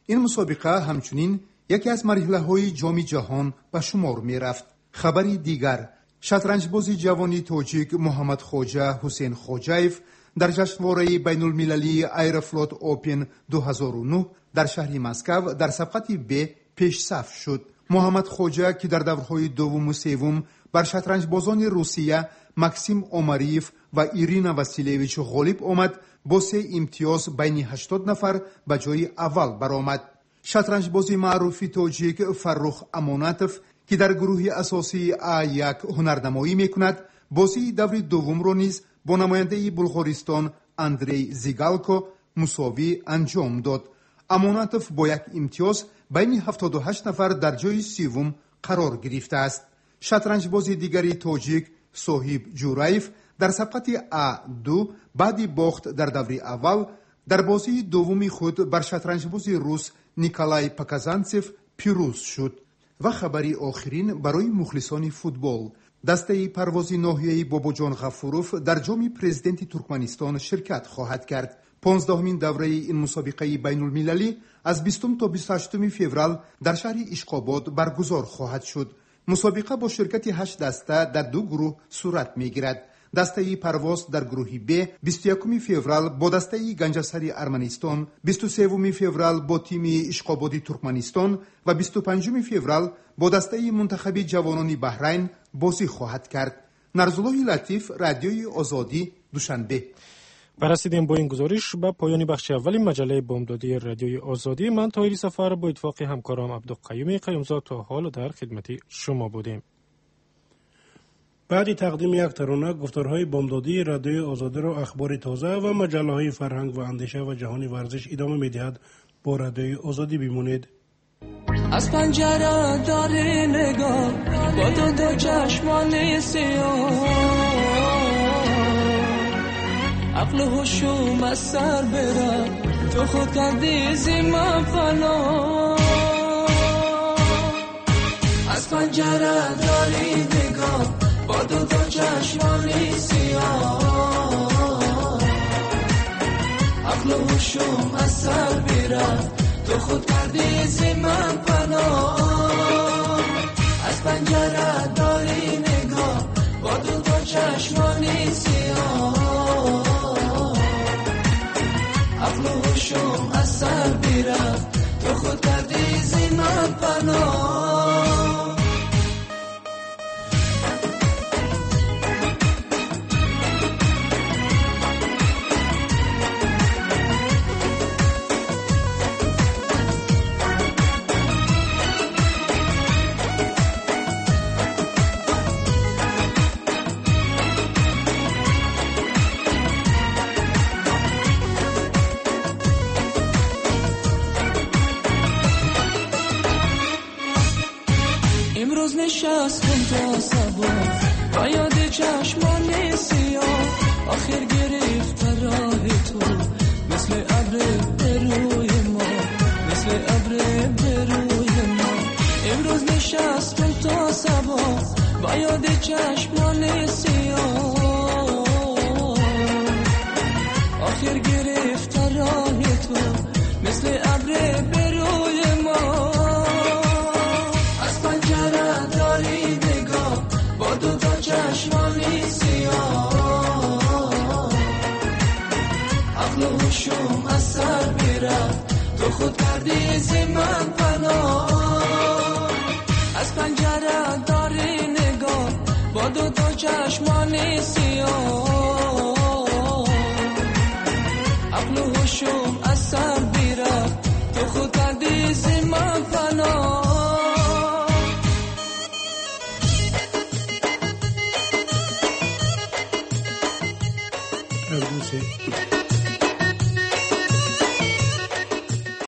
این مسابقه همچنین یکی از مرحله‌های جام جهان به شمار می‌رفت. خبری دیگر، شطرنجباز جوانی تاجیک محمد خوجه حسین خوجایف در جشنواره بین المللی ایروفلوت اوپن دو هزار و نه در شهر مسکو در سبقت ب پیش صف شد. محمد خوجه که در دورهای دوم و سوم بر شطرنجبازان روسیه مکسیم اوماریف و ایرینا واسیلیویچ غالب آمد، با سه امتیاز بین هشتاد نفر به جای اول برآمد. شطرنجبازی معروفی تاجیک فرخ اماناتف که در گروه اساسی ا یک هنرنمایی میکند، بازی دور دوم را نیز با نماینده بلغارستان اندری زیگالکو مساوی انجام داد. اماناتف با یک امتیاز بین هفتاد و هشت نفر در جای سوم قرار گرفته است. شطرنجباز دیگری تاجیک صاحب جورایف در سبقت ا دو بعد باخت در دور اول در بازی دومی خود بر شطرنجباز روس نیکولای پاکازانتسف پیروز شد. و خبری آخرین برای مخلصان فوتبال، دسته پروازی ناحیه‌ای باباجان غفوروف در جام پرزیدنت ترکمنستان شرکت خواهد کرد. پانزدهمین دوره این مسابقه بین المللی از بیستم تا بیست و هشتم فوریه در شهر اشقاباد برگزار خواهد شد. مسابقه با شرکت هشت دسته در دو گروه صورت می‌گیرد. دسته پرواز در گروه ب بیست و یکم فوریه با دسته گنجسری ارمنستان، بیست و سوم فوریه با تیم اشقابادی ترکمنستان و بیست و پنجم فوریه با دسته منتخب جوانان بحرین بازی خواهد کرد. نرزالله لطیف، رادیوی آزادی، دوشنبه. برسیدیم با این گزارش به پایان بخش اولی مجله بامدادی رادیوی آزادی. من طاهری سفر با اتفاق همکارم عبدالقیوم قیومزاد تا حال در خدمت شما بودیم. بعد تقدیم یک ترانه، گفتارهای بامدادی رادیوی آزادی را اخبار تازه و مجله‌های فرهنگ و اندیشه و جهانی ورزش ادامه می‌دهد. با رادیوی آزادی بمانید. از پنجره داری نگاه با دو دو چشمان سیاه، عقل و هوشم از سر بره، تو خود کردی زیمم فنا. از پنجره داری نگاه با دو دو چشمان سیاه، عقل و هوشم از سر بره، تو خود کردی زیمم فنا. از پنجره داری نگاه با دو دو چشمان سیاه، عقل و هوشم از سر بره، تو خود کردی زیمم فنا. امروز نشستم تا صبح با یاد چشمان سیاه، آخر گرفت راه تو مثل ابر به روی ما، مثل ابر به روی ما. امروز نشستم تا صبح با یاد چشمان سیاه، آخر گرفت راه تو مثل ابر به روی ما. چشمانی سیاه، عقل و هوشم از سر میره، تو خود کردی زیمم